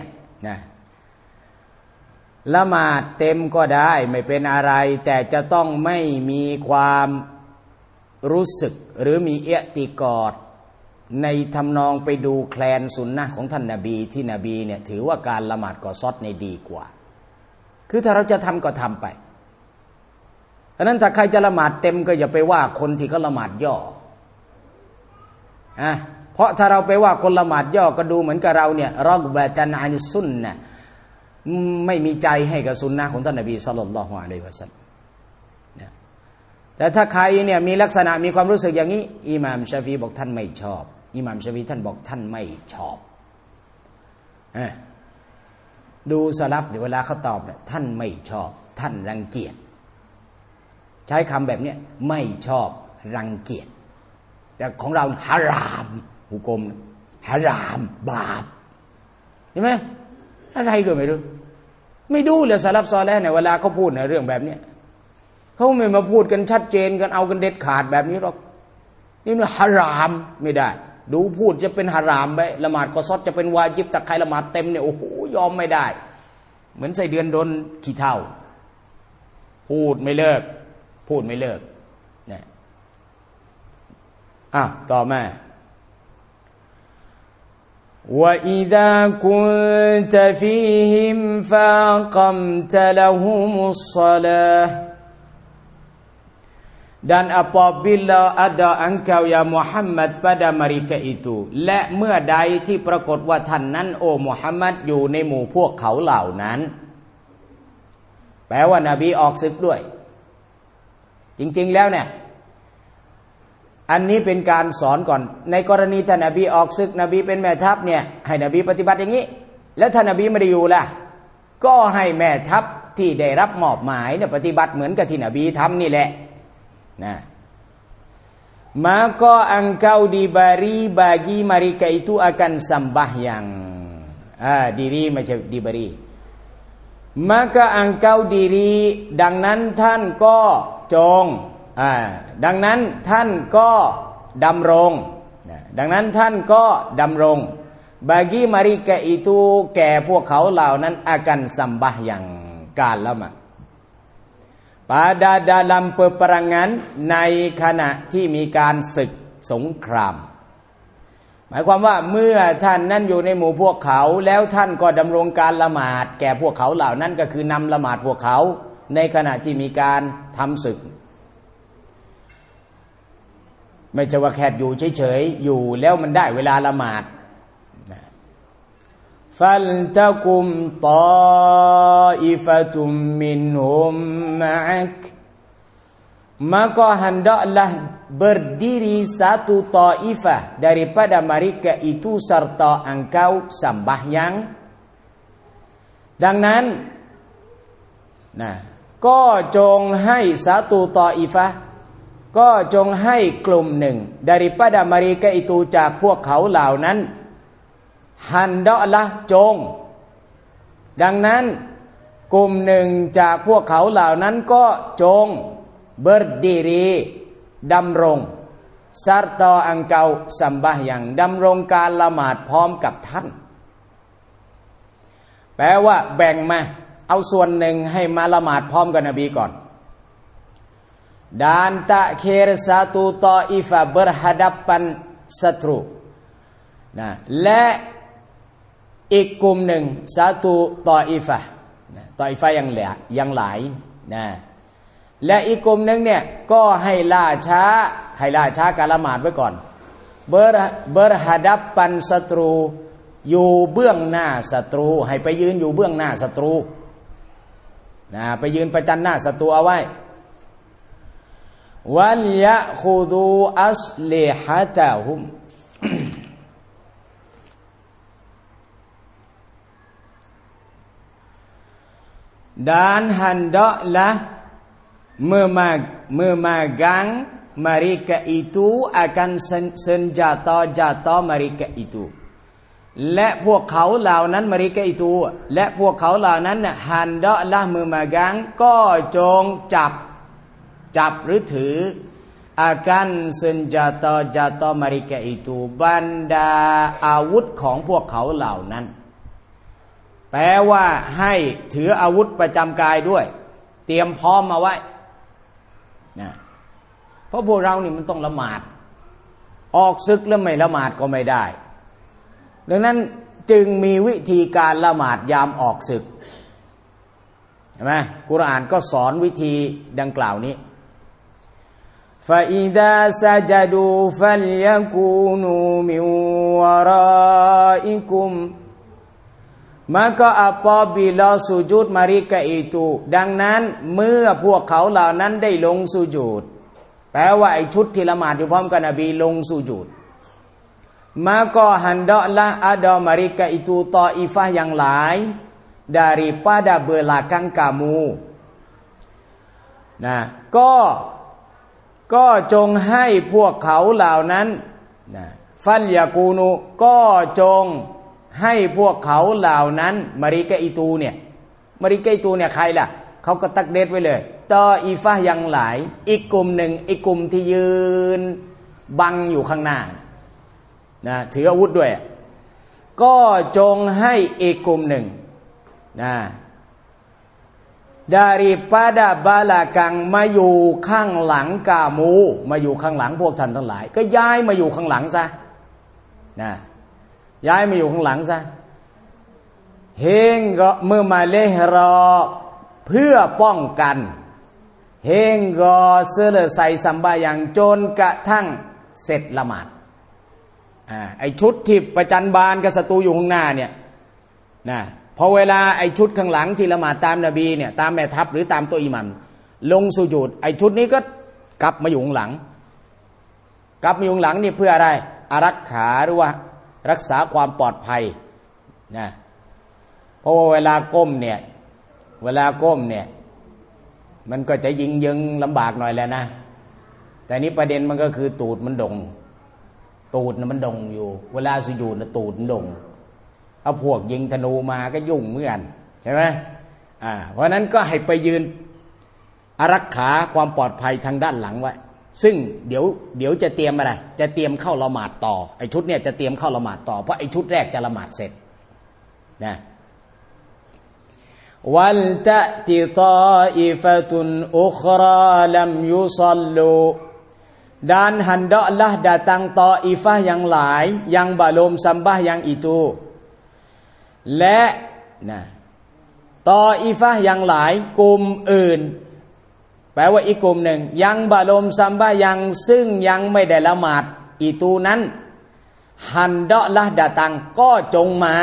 ละหมาดเต็มก็ได้ไม่เป็นอะไรแต่จะต้องไม่มีความรู้สึกหรือมีเอะติกอดในทำนองไปดูแคลนสุนนะของท่านนบีที่นบีเนี่ยถือว่าการละหมาดกอซอดในดีกว่าคือถ้าเราจะทำก็ทำไปเพราะนั้นถ้าใครจะละหมาดเต็มก็อย่าไปว่าคนที่เขาละหมาดย่อเพราะถ้าเราไปว่าคนละหมาดย่อก็ดูเหมือนกับเราเนี่ยรอกบะตันอานิสุนนะไม่มีใจให้กับสุนนะของท่านนบีศ็อลลัลลอฮุอะลัยฮิวะซัลลัมแต่ถ้าใครเนี่ยมีลักษณะมีความรู้สึกอย่างนี้อิหม่ามชาฟีบอกท่านไม่ชอบอิหม่ามชาฟีท่านบอกท่านไม่ชอบดูสลัฟเวลาเขาตอบเนี่ยท่านไม่ชอบท่านรังเกียจใช้คำแบบนี้ไม่ชอบรังเกียจแต่ของเราฮารามหุกมฮารามบาปเห็นไหมอะไรก็ไม่รู้ไม่ดูเลยสลัฟซอลิห์เนี่ยเวลาเขาพูดในเรื่องแบบนี้เขาไม่มาพูดกันชัดเจนกันเอากันเด็ดขาดแบบนี้หรอกนี่มันฮารามไม่ได้ดูพูดจะเป็นฮารามไปละหมาดกอซอดจะเป็นวาญิบแต่ใครละหมาดเต็มเนี่ยโอ้โหยอมไม่ได้เหมือนใส่เดือนโดนขี้เถ้าพูดไม่เลิกเนี่ยต่อมาوَإِذَا كُنْتَ فِيهِمْ فَأَقَمْتَ لَهُمُ الصَّلَاةَ Dan apabila ada engkau ya Muhammad pada mereka ituและเมื่อใดที่ปรากฏว่าท่านนั้นโอ้มุฮัมมัดอยู่ในหมู่พวกเขาเหล่านั้นแปลว่านบีออกศึกด้วยจริงๆแล้วเนี่ยอันนี้เป็นการสอนก่อนในกรณีท่านนบีออกศึกนบีเป็นแม่ทัพเนี่ยให้นบีปฏิบัติอย่างนี้แล้วท่านนบีไม่ได้อยู่ล่ะก็ให้แม่ทัพที่ได้รับมอบหมายเนี่ยปฏิบัติเหมือนกับที่นบีทำนี่แหละnah maka engkau diberi bagi mereka itu akan sembahyang diri macam diberi maka engkau diri ดังนั้นท่านก็จงดังนั้นท่านก็ดำรงดังนั้นท่านก็ดำรง bagi mereka itu แก่พวกเขาเหล่านั้น akan sembahyang การละหมาดpada dalam peperangan ในขณะที่มีการศึกสงครามหมายความว่าเมื่อท่านนั้นอยู่ในหมู่พวกเขาแล้วท่านก็ดำรงการละหมาดแก่พวกเขาเหล่านั้นก็คือนำละหมาดพวกเขาในขณะที่มีการทำศึกไม่ใช่ว่าแค่อยู่เฉยๆอยู่แล้วมันได้เวลาละหมาดفَلْتَقُمْ طَائِفَةٌ مِّنْهُمْ مَعَكَ maka hendaklah berdiri satu taifah daripada mereka itu serta engkau sembahyang ดังนั้นก็จงให้satu taifahก็จงให้กลุ่มหนึ่ง daripada mereka itu จากพวกเขาเหล่านั้นฮันดะละจงดังนั้นกลุ่มหนึ่งจากพวกเขาเหล่านั้นก็จงberdiri ดำรง serta engkau sembahyang ดำรงการละหมาดพร้อมกับท่านแปลว่าแบ่งมาเอาส่วนหนึ่งให้มาละหมาดพร้อมกับนบีก่อน dan takhir satu taifah berhadapanศัตรูและอีกกลุ่มหนึ่งsatu taifah taifah yang lainและอีกกลุ่มหนึ่งเนี่ยก็ให้ล่าช้าการละหมาดไว้ก่อนberhadapan ศัตรูอยู่เบื้องหน้าศัตรูให้ไปยืนอยู่เบื้องหน้าศัตรูไปยืนประจันหน้าศัตรูเอาไว้วัลยะคุดูอัสลิฮะตะฮุมdan hendaklah memegang mereka itu akan senjata-senjata mereka itu และพวกเขาเหล่านั้น mereka itu และพวกเขาเหล่านั้น hendaklah memegang ก็จงจับหรือถือ akan senjata-senjata mereka itu บรรดาอาวุธของพวกเขาเหล่านั้นแปลว่าให้ถืออาวุธประจำกายด้วยเตรียมพร้อมมาไว้เพราะพวกเรานี่มันต้องละหมาดออกศึกแล้วไม่ละหมาดก็ไม่ได้ดังนั้นจึงมีวิธีการละหมาดยามออกศึกใช่ไหมกุรอานก็สอนวิธีดังกล่าวนี้فَإِذَا سَجَدُوا فَلْيَكُونُوا مِنْ وَرَائِكُمْ maka apabila sujud mereka ituดังนั้นเมื่อพวกเขาเหล่านั้นได้ลงสุญูดแปลว่าไอ้ชุดที่ละหมาดอยู่พร้อมกันนบีลงสุญูด maka hendaklah ada mereka itu taifah yang lain daripada belakang kamu ก็จงให้พวกเขาเหล่านั้นฟัลยากูนูก็จงให้พวกเขาเหล่านั้นมาริกะอิตูเนี่ยใครล่ะเขาก็ตักเดทไว้เลยตออีฟะยังหลายอีกกลุ่มหนึ่งอีกกลุ่มที่ยืนบังอยู่ข้างหน้าถืออาวุธด้วยก็จงให้อีกกลุ่มหนึ่ง daripada belakang มาอยู่ข้างหลังกามูมาอยู่ข้างหลังพวกท่านทั้งหลายก็ย้ายมาอยู่ข้างหลังซะนะย้ายมาอยู่ข้างหลังซะเฮงก็เมื่อมาเลรอเพื่อป้องกันเฮงก็เสลใส่สัมบาอย่างจนกระทั่งเสร็จละหมาดไอชุดที่ประจันบานกับศัตรูอยู่ข้างหน้าเนี่ยนะพอเวลาไอชุดข้างหลังที่ละหมาดตามนบีเนี่ยตามแม่ทัพหรือตามตัวอิหมัมลงสุญูดไอชุดนี้ก็กลับมาอยู่ข้างหลังกลับมาอยู่ข้างหลังนี่เพื่ออะไรอารักขาหรือว่ารักษาความปลอดภัยนะเพราะว่าเวลาก้มเนี่ยมันก็จะยิงลำบากหน่อยแล้วนะแต่นี้ประเด็นมันก็คือตูดมันดงมันดงอยู่เวลาสุญูดนะตูดมันดงเอาพวกยิงธนูมาก็ยุ่งเหมือนกันใช่ไหมเพราะนั้นก็ให้ไปยืนอารักขาความปลอดภัยทางด้านหลังไว้ซึ่งเดี๋ยวจะเตรียมอะไรจะเตรียมเข้าละหมาดต่อไอชุดเนี่ยจะเตรียมเข้าละหมาดต่อเพราะไอชุดแรกจะละหมาดเสร็จนะวัลตะติตาอิฟะตุนอุคราลัมยุซัลลูdan hendaklah datang taifah yang lain yang belum sembah yang itu และนะตออีฟะห์อย่างหลายกลุ่มอื่นแปลว่าอีกกลุ่มหนึ่งยังบะลมซัมบะยังซึ่งยังไม่ได้ละหมาดอีตูนั้นฮันดะละดาตังก็จงมา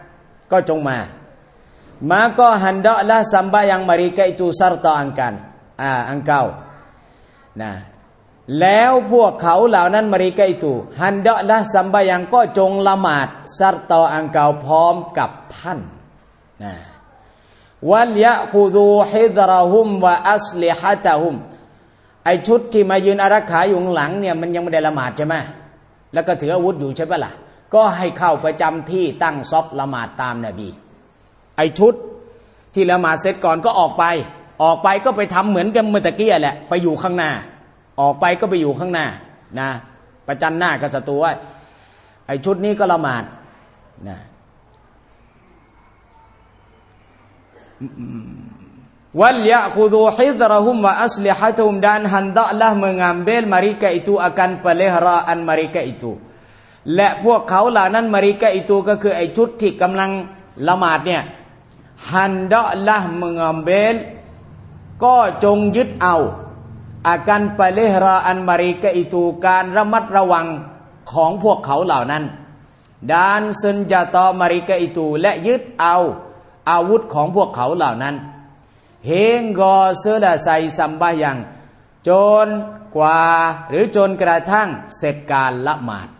maka hendaklah sembahyang mereka itu serta engkau nah แล้วพวกเขาเหล่านั้น mereka itu hendaklah sembahyang ก็จงละหมาด serta engkau พร้อมกับท่านนะวัลยะคุดูฮิดเราะฮุมวะอัสลิฮะตะฮุมไอชุดที่มายืนอารักขาอยู่ข้างหลังเนี่ยมันยังไม่ได้ละหมาดใช่ไหมแล้วก็ถืออาวุธอยู่ใช่ปะล่ะก็ให้เข้าประจำที่ตั้งซอฟละหมาดตามนบีไอชุดที่ละหมาดเสร็จก่อนก็ออกไปก็ไปทำเหมือนกันเมื่อตะกี้แหละไปอยู่ข้างหน้าออกไปก็ไปอยู่ข้างหน้านะประจันหน้ากับศัตรูไว้ไอชุดนี้ก็ละหมาดนะwal ya'khudhu hidrahum wa aslihatuhum dan hendaklah mengambil mereka itu akan peliharaan mereka itu และพวกเขาเหล่านั้น mereka itu ก็คือไอ้ชุดที่กำลังละหมาดเนี่ย hendaklah mengambil ก็จงยึดเอา akan peliharaan mereka itu การระมัดระวังของพวกเขาเหล่านั้น dan senjata mereka itu และยึดเอาอาวุธของพวกเขาเหล่านั้นhingga selesai sembahyang จนกว่าหรือจนกระทั่งเสร็จการละหมาด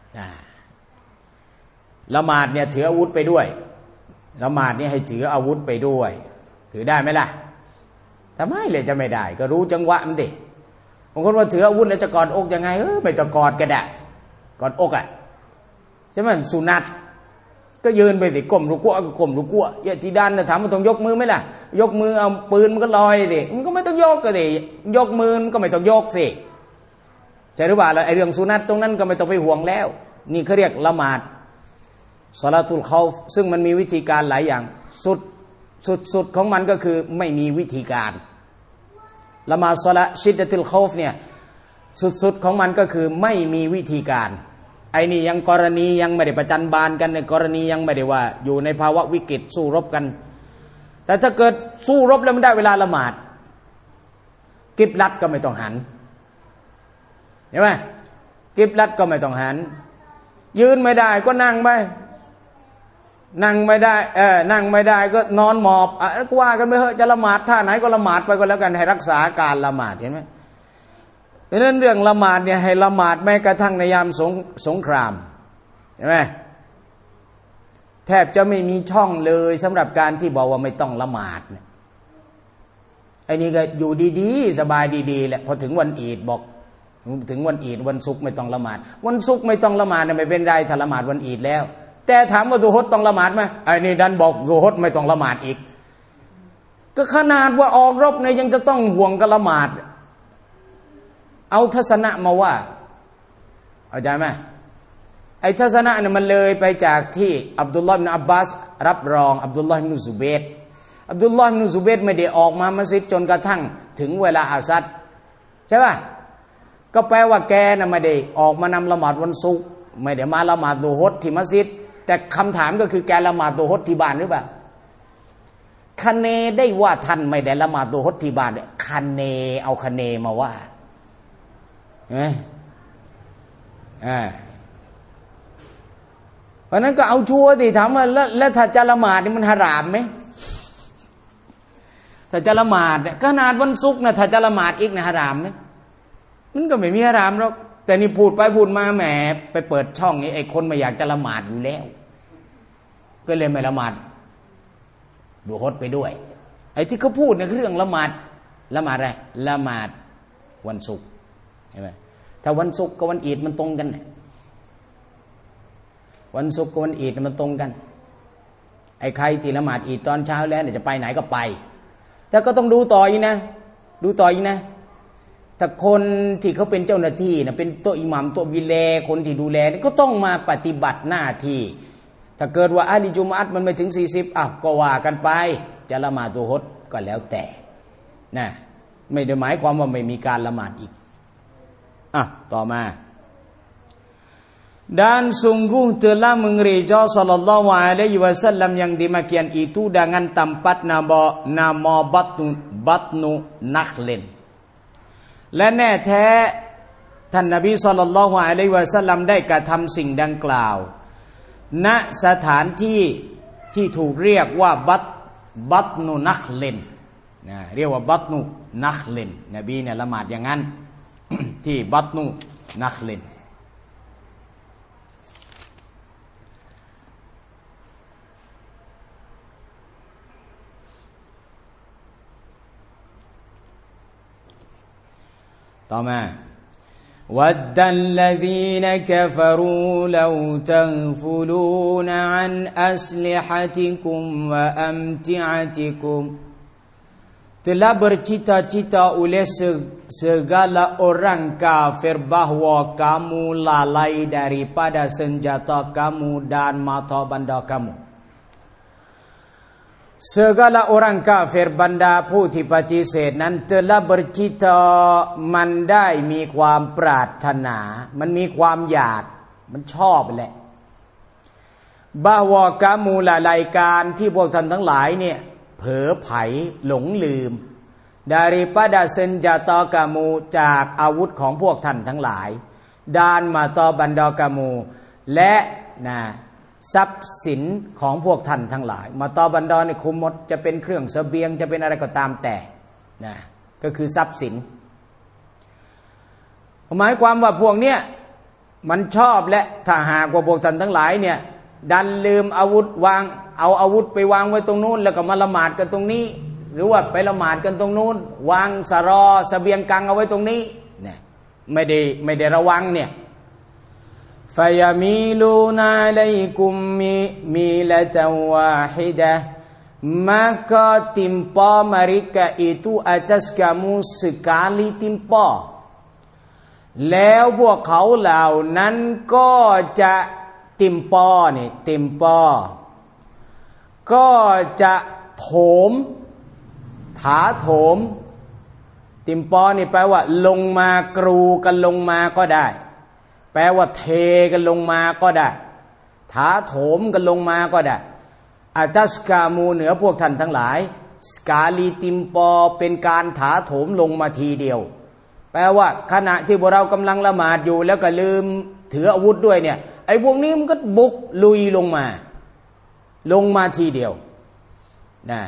ละหมาดเนี่ยถืออาวุธไปด้วยละหมาดเนี่ยให้ถืออาวุธไปด้วยถือได้ไหมล่ะทำไมเลยจะไม่ได้ก็รู้จังหวะมันดิบางคนว่าถืออาวุธแล้วจะกอดอกยังไงไม่ต้องกอดก็ได้กอดอกใช่ไหมสุนัตก็ยืนไปสิก้มรุกัวก็ก้มรุกัวอย่าที่ด้านถามว่าต้องยกมือไหมล่ะยกมือเอาปืนมันก็ลอยสิมันก็ไม่ต้องยกก็สิยกมือมันก็ไม่ต้องยกสิใช่หรือเปล่าแล้วไอ้เรื่องสุนัตตรงนั้นก็ไม่ต้องไปห่วงแล้วนี่เขาเรียกละหมาดศอลาตุลคอฟซึ่งมันมีวิธีการหลายอย่างสุดของมันก็คือไม่มีวิธีการละหมาดศอลาชิดดะตุลคอฟเนี่ยสุดของมันก็คือไม่มีวิธีการไอ้นี่ยังกรณียังไม่ได้ประจันบานกันในกรณียังไม่ได้ว่าอยู่ในภาวะวิกฤตสู้รบกันแต่ถ้าเกิดสู้รบแล้วไม่ได้เวลาละหมาดกิบลัดก็ไม่ต้องหันเห็นไหมกิบลัดก็ไม่ต้องหันยืนไม่ได้ก็นั่งไปนั่งไม่ได้นั่งไม่ได้ก็นอนหมอบก็ว่ากันไปเถอะจะละหมาดท่าไหนก็ละหมาดไปก็แล้วกันให้รักษาการละหมาดเห็นไหมดังนั้นเรื่องละหมาดเนี่ยให้ละหมาดแม้กระทั่งในยามสงครามเห็นไหมแทบจะไม่มีช่องเลยสำหรับการที่บอกว่าไม่ต้องละหมาดไอ้นี่ก็อยู่ดีๆสบายดีๆแหละพอถึงวันอีดบอกถึงวันอีดวันศุกร์ไม่ต้องละหมาดวันศุกร์ไม่ต้องละหมาดเนี่ยไม่เป็นไรถ้าละหมาดวันอีดแล้วแต่ถามว่าซุฮรต้องละหมาดไหมไอ้นี่ดันบอกซุฮรไม่ต้องละหมาดอีกก็ขนาดว่าออกรบเนี่ยยังจะต้องห่วงกับละหมาดเอาทัศนะมาว่าเข้าใจไหมไอ้ทัศนะเนี่ยมันเลยไปจากที่อับดุลลอฮ์อิบนุอับบาสรับรองอับดุลลอฮ์อิบนุซุบัยรอับดุลลอฮ์อิบนุซุบัยรไม่ได้ออกมามัสยิดจนกระทั่งถึงเวลาอาซัดใช่ป่ะก็แปลว่าแกน่ะไม่ได้ออกมานำละหมาดวันศุกร์ไม่ได้มาละหมาดดูฮดที่มัสยิดแต่คำถามก็คือแกละหมาดดูฮดที่บ้านหรือเปล่าคะเนได้ว่าท่านไม่ได้ละหมาดดูฮดที่บ้านเนี่ยคะเนเอาคะเนมาว่าเห็นไหมเพราะนั้นก็เอาชัวร์ดิถามว่าแล้วถ้าจะละหมาดนี่มันหรามไหมถ้าจะละหมาดเนี่ยขนาดวันศุกร์นะถ้าจะละหมาดอีกนะหรามไหมมันก็ไม่มีหรามหรอกแต่นี่พูดไปพูดมาแหมไปเปิดช่องนี้ไอ้คนไม่อยากจะละหมาดอยู่แล้วก็เลยไม่ละหมาดดูฮดไปด้วยไอ้ที่เขาพูดเนี่ยเรื่องละหมาดอะไรละหมาดวันศุกร์ใช่ไหมถ้าวันศุกร์กับวันอีดมันตรงกันวันศุกร์กับวันอีดมันตรงกันไอ้ใครที่ละหมาดอีดตอนเช้าแล้วเนี่ยจะไปไหนก็ไปแต่ก็ต้องดูต่ออีกนะถ้าคนที่เขาเป็นเจ้าหน้าที่นะเป็นตัวอิหมัมตัวบิเลคนที่ดูแลก็ต้องมาปฏิบัติหน้าที่ถ้าเกิดว่าอาลีจุมอัตมันไม่ถึง40ก็ว่ากันไปจะละหมาดตัวฮดก็แล้วแต่นะไม่ได้หมายความว่าไม่มีการละหมาดอีกต่อมาdan sungguh telah mengereja sallallahu alaihi wasallam yang demikian itu dengan tempat nama batnu nakhlin และแน่แท้ท่านนบีศ็อลลัลลอฮุอะลัยฮิวะซัลลัมได้กระทำสิ่งดังกล่าวณสถานที่ที่ถูกเรียกว่าบัตนุนัคลินเรียกว่าบัตนุนัคลินนบีเนี่ยละหมาดอย่างนั้น ที่บัตนุนัคลินต่อมาوَدَّ الَّذِينَ كَفَرُوا لَوْ تَغْفُلُونَ عَنْ أَسْلِحَتِكُمْ وَأَمْتِعَتِكُمْ telah bercita-cita oleh segala orang kafir bahwa kamu lalai daripada senjata kamu dan mata benda kamu segala orang kafirบรรดาผู้ที่ปฏิเสธนั้นtelah bercitaมันได้มีความปรารถนามันมีความอยากมันชอบแหละbahwa kamu lalaiการที่พวกท่านทั้งหลายเนี่ยเผลอไผหลงลืม daripada senjata kamu จากอาวุธของพวกท่านทั้งหลาย dan mata benda kamu และทรัพย์สินของพวกท่านทั้งหลายมาตอบันดอนในคุมหมดจะเป็นเครื่องเสบียงจะเป็นอะไรก็ตามแต่ก็คือทรัพย์สินหมายความว่าพวกเนี้ยมันชอบและถ้าหากว่าพวกท่านทั้งหลายเนี่ยดันลืมอาวุธวางเอาอาวุธไปวางไว้ตรงนู้นแล้วก็มาละหมาดกันตรงนี้หรือว่าไปละหมาดกันตรงนู้นวางสารอเสบียงกังเอาไว้ตรงนี้เนี่ยไม่ได้ระวังเนี่ยفَيَمِيلُونَ عَلَيْكُمْ مِيلَةً وَاحِدَةً maka timpa mereka itu atas kamu sekali timpa แล้วพวกเขาเหล่านั้นก็จะติมปอนี่ติมปอก็จะโถมถาโถมติมปอนี่แปลว่าลงมากรูกันลงมาก็ได้แปลว่าเทกันลงมาก็ได้ถาโถมกันลงมาก็ได้อาจัสกามูเหนือพวกท่านทั้งหลายสกาลีติมปอเป็นการถาโถมลงมาทีเดียวแปลว่าขณะที่พวกเรากำลังละหมาดอยู่แล้วก็ลืมถืออาวุธด้วยเนี่ยไอ้พวกนี้มันก็บุกลุยลงมาทีเดียวนะ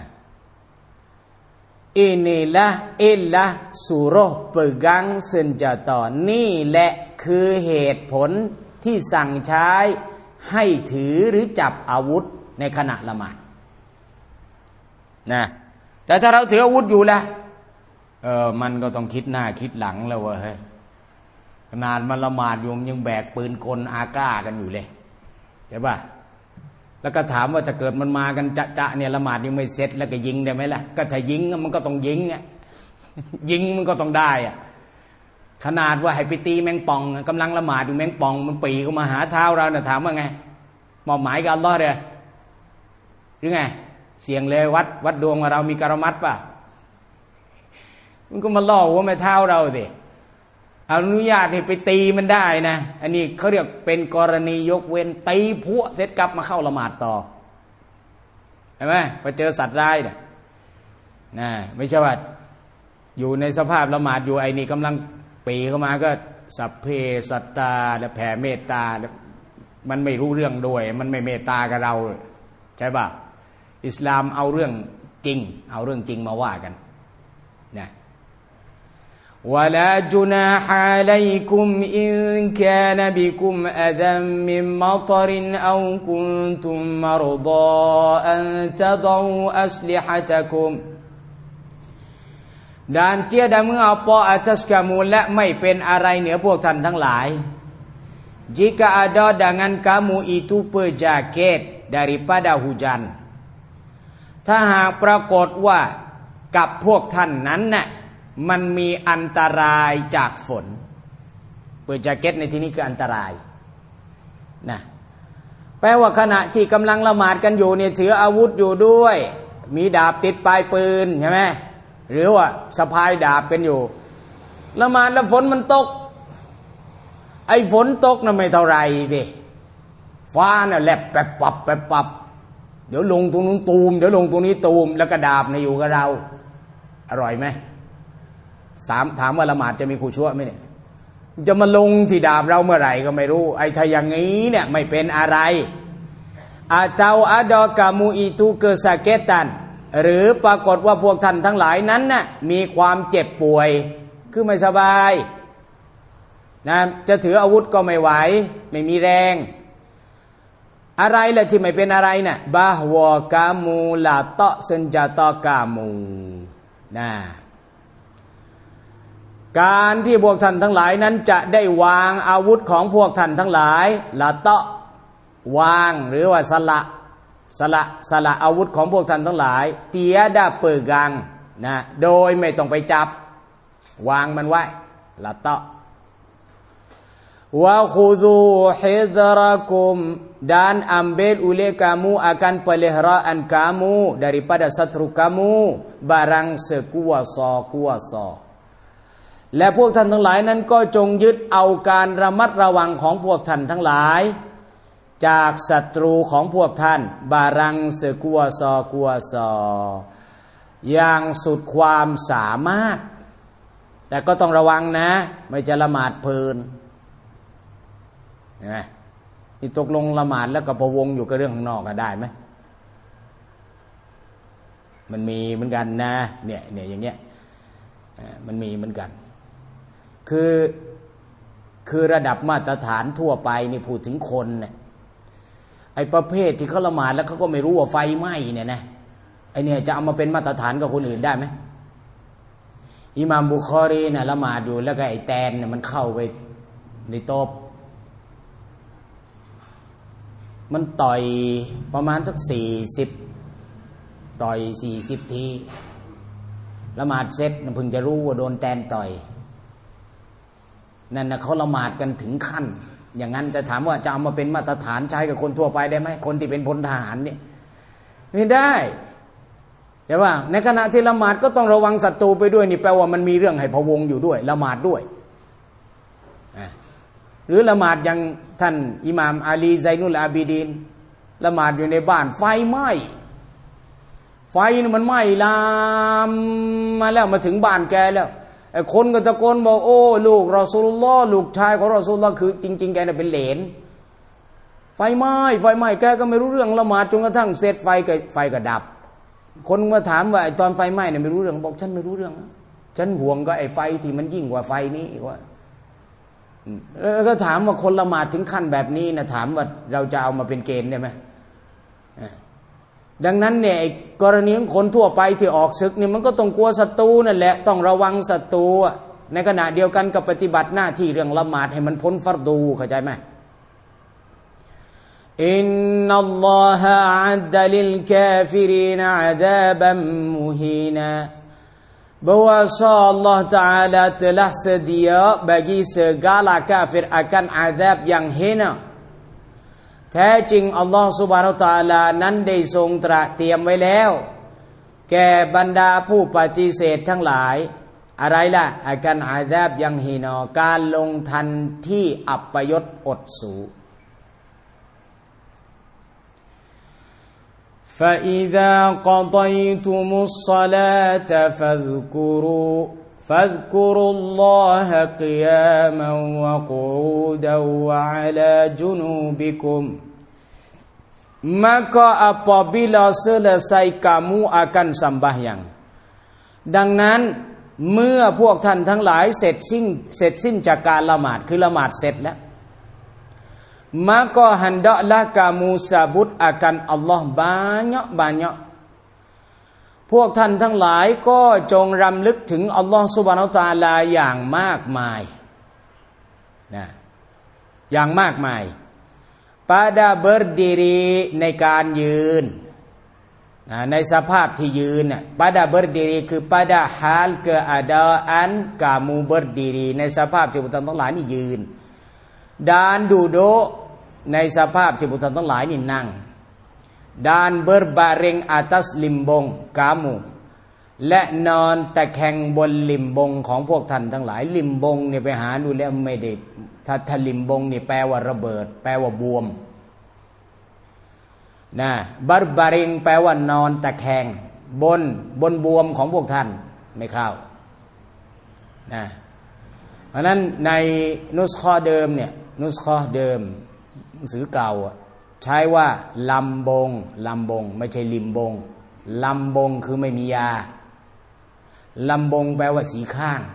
inilah suruh pegang senjata นี่แหละคือเหตุผลที่สั่งใช้ให้ถือหรือจับอาวุธในขณะละหมาดนะแต่ถ้าเราถืออาวุธอยู่ล่ะมันก็ต้องคิดหน้าคิดหลังแล้วเว้ยขนาดมันละหมาดอยู่ยังแบกปืนกลอาก้ากันอยู่เลยใช่ป่ะแล้วก็ถามว่าจะเกิดมันมากันจะเนี่ยละหมาดยังไม่เสร็จแล้วก็ยิงได้ไหมล่ะก็ถ้ายิงมันก็ต้องยิงอ่ะยิงมันก็ต้องได้อ่ะขนาดว่าให้ไปตีแมงป่องกำลังละหมาดอยู่แมงป่องมันปีเข้ามาหาเท้าเราเนี่ยถามว่าไงมอบหมายกับอัลเลาะห์เลยหรือไงเสี่ยงเลยวัดดวงว่าเรามีกรมัดป่ะมันก็มาล่อหัวแม่เท้าเราสิอนุญาตให้ไปตีมันได้นะอันนี้เขาเรียกเป็นกรณียกเว้นตีผัวเสร็จกลับมาเข้าละหมาดต่อเห็นไหมพอเจอสัตว์ร้ายเนี่ยนะไม่ใช่ว่าอยู่ในสภาพละหมาดอยู่ไอ้นี่กำลังปีเข้ามาก็สัพเพสัตตาและแผ่เมตตามันไม่รู้เรื่องด้วยมันไม่เมตตากับเราใช่ป่ะอิสลามเอาเรื่องจริงมาว่ากันนะولا جناح عليكم إن كان بكم أذى من مطر أو كنتم مرضى أن تضعوا أسلحتكم dan tiada mengapa atas kamuและไม่เป็นอะไรเหนือพวกท่านทั้งหลาย jika ada dengan kamu itu pejaket daripada hujan ถ้าหากปรากฏว่ากับพวกท่านนั้นน่ะมันมีอันตรายจากฝนเปิดแจ็คเก็ตในที่นี้คืออันตรายนะแปลว่าขณะที่กำลังละหมาดกันอยู่เนี่ยถืออาวุธอยู่ด้วยมีดาบติดปลายปืนใช่ไหมหรือว่าสะพายดาบกันอยู่ละหมาดแล้วฝนมันตกไอ้ฝนตกน่ะไม่เท่าไรดิฟ้าน่ะแลบแป๊บปับเดี๋ยวลงตรงนู้นตูมเดี๋ยวลงตรงนี้ตูมแล้วก็ดาบน่ะอยู่กับเราอร่อยไหมถามว่าละหมาดจะมีคู่ชั่วไหมเนี่ยจะมาลงที่ดาบเราเมื่อไหร่ก็ไม่รู้ไอ้ถ้าอย่างนี้เนี่ยไม่เป็นอะไรatau ada kamu itu kesakitan หรือปรากฏว่าพวกท่านทั้งหลายนั้นน่ะมีความเจ็บป่วยคือไม่สบายนะจะถืออาวุธก็ไม่ไหวไม่มีแรงอะไรแหละที่ไม่เป็นอะไรน่ะ bahwa kamu la ta senjata kamu นะการที่พวกท่านทั้งหลายนั้นจะได้วางอาวุธของพวกท่านทั้งหลายละเตาะวางหรือว่าสละอาวุธของพวกท่านทั้งหลายเตียดาเปิกังนะโดยไม่ต้องไปจับวางมันไว้ละเตาะwa khudhu hidrakum dan ambil oleh kamu akan peliharaan kamu daripada satru kamu barang sekuasaและพวกท่านทั้งหลายนั้นก็จงยึดเอาการระมัดระวังของพวกท่านทั้งหลายจากศัตรูของพวกท่านบารังเสกัวซออย่างสุดความสามารถแต่ก็ต้องระวังนะไม่จะละหมาดเพลินนี่ตกลงละหมาดแล้วก็พะวงอยู่กับเรื่องข้างนอกก็ได้ไหมมันมีเหมือนกันนะเนี่ยอย่างเงี้ยมันมีเหมือนกันคือระดับมาตรฐานทั่วไปนี่พูดถึงคนเนี่ยไอ้ประเภทที่เขาละหมาดแล้วเขาก็ไม่รู้ว่าไฟไหม้เนี่ยนะไอ้เนี่ยจะเอามาเป็นมาตรฐานกับคนอื่นได้ไหมอิหม่ามบุคอรีน่ะละหมาดอยู่แล้วก็ไอ้แตนเนี่ยมันเข้าไปในโต๊ะมันต่อยประมาณสัก40ต่อย40ทีละหมาดเสร็จเพิ่งจะรู้ว่าโดนแตนต่อยนั่นนะเขาละหมาดกันถึงขั้นอย่างนั้นแต่ถามว่าจะเอามาเป็นมาตรฐานใช้กับคนทั่วไปได้ไหมคนที่เป็นพลทหารเนี่ยไม่ได้ใช่ป่ะในขณะที่ละหมาดก็ต้องระวังศัตรูไปด้วยนี่แปลว่ามันมีเรื่องให้พะวงอยู่ด้วยละหมาดด้วยหรือละหมาดอย่างท่านอิหม่ามอาลีไซนุลอาบิดีนละหมาดอยู่ในบ้านไฟไหม้ไฟนี่มันไหม้ลามมาแล้วมาถึงบ้านแกแล้วไอ้คนก็ตะโกนบอกโอ้ลูกรอซูลุลลอฮ์ลูกชายของรอซูลุลลอฮ์คือจริงๆแกน่ะเป็นเหลนไฟไหม้แกก็ไม่รู้เรื่องละหมาดจนกระทั่งเสร็จไฟก็ดับคนมาถามว่าตอนไฟไหม้เนี่ยไม่รู้เรื่องบอกฉันไม่รู้เรื่องฉันห่วงก็ไอ้ไฟที่มันยิ่งกว่าไฟนี้อีกว่าแล้วก็ถามว่าคนละหมาดถึงขั้นแบบนี้นะถามว่าเราจะเอามาเป็นเกณฑ์ได้ไหมดังนั้นเนี่ยกรณีของคนทั่วไปที่ออกศึกเนี่ยมันก็ต้องกลัวศัตรูนั่นแหละต้องระวังศัตรูในขณะเดียวกันกับปฏิบัติหน้าที่เรื่องละหมาดให้มันพ้นฟัรดูเข้าใจไหมอินนัลลอฮะอัดลิลกาฟิรินอะซาบัมมุฮีนาbahwa Allah Ta'ala telah sedia bagi segala kafir akan azab yang hina แท้จริงอัลลอฮฺซุบฮานะฮูวะตะอาลานั้นได้ทรงตระเตรียมไว้แล้วแก่บรรดาผู้ปฏิเสธทั้งหลายอะไรล่ะอาการอาซาบยังฮีนอการลงทันที่อัปยศอดสูفإذا قضيتم الصلاة فاذكروا الله قياما وقعودا وعلى جنوبكم maka apabila selesai kamu akan sembahyangดังนั้นเมื่อพวกท่านทั้งหลายเสร็จสิ้นจากการละหมาดคือละหมาดเสร็จแล้วmaka hendaklah kamu sabut akan Allah banyak-banyak พวกท่านทั้งหลายก็จงรำลึกถึงอัลลอฮฺซุบฮานะฮูวะตะอาลาอย่างมากมายนะอย่างมากมายpada berdiri ในการยืนในสภาพที่ยืนpada berdiri คือ pada hal keadaan kamu berdiri ในสภาพที่พวกท่านทั้งหลายนี่ยืนdan duduk ในสภาพที่พวกท่านทั้งหลายนี่นั่งdan berbaring atas limbong kamu และนอนตะแคงบนลิมบงของพวกท่านทั้งหลายลิมบงเนี่ยไปหาดูแล้วไม่ได้ถ้าลิมบงนี่แปลว่าระเบิดแปลว่าบวมนะberbaring แปลว่านอนตะแคงบนบวมของพวกท่านไม่เข้านะเพราะนั้นในนุสคอเดิมเนี่ยนุสคอเดิมหนังสือเก่าใช้ว่าลำบงไม่ใช่ลิมบงลำบงคือไม่มียาลำบงแปลว่าสีข้าง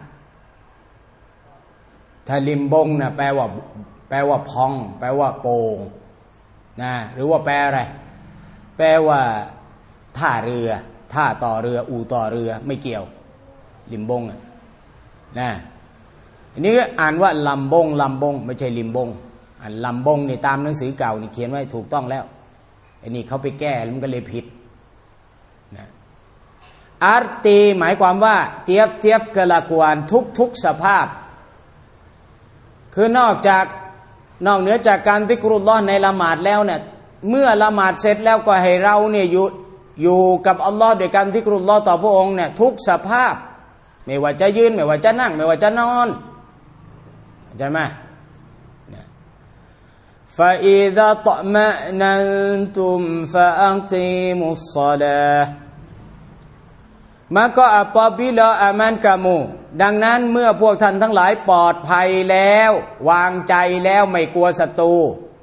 ถ้าลิมบงนะแปลว่าพองแปลว่าโป่งนะหรือว่าแปลอะไรแปลว่าท่าเรือท่าต่อเรืออู่ต่อเรือไม่เกี่ยวลิมบงนะอันนี้อ่านว่าลำบงไม่ใช่ลิมบงอ่านลำบงนี่ตามหนังสือเก่านี่เขียนไว้ถูกต้องแล้วไอ้นี่เขาไปแก้มันก็เลยผิดนะอาร์ตีหมายความว่าเทียบกละกวนทุกสภาพคือนอกเหนือจากการซิกรุลลอฮ์ในละหมาดแล้วเนี่ยเมื่อละหมาดเสร็จแล้วก็ให้เราเนี่ยอยู่กับอัลลอฮ์โดยการซิกรุลลอฮ์ต่อพระองค์เนี่ยทุกสภาพไม่ว่าจะยืนไม่ว่าจะนั่งไม่ว่าจะนอนใช่ไหมفإذا طمأننتم فأقيموا الصلاة maka apabila aman kamu ดังนั้นเมื่อพวกท่านทั้งหลายปลอดภัยแล้ววางใจแล้วไม่กลัวศัตรู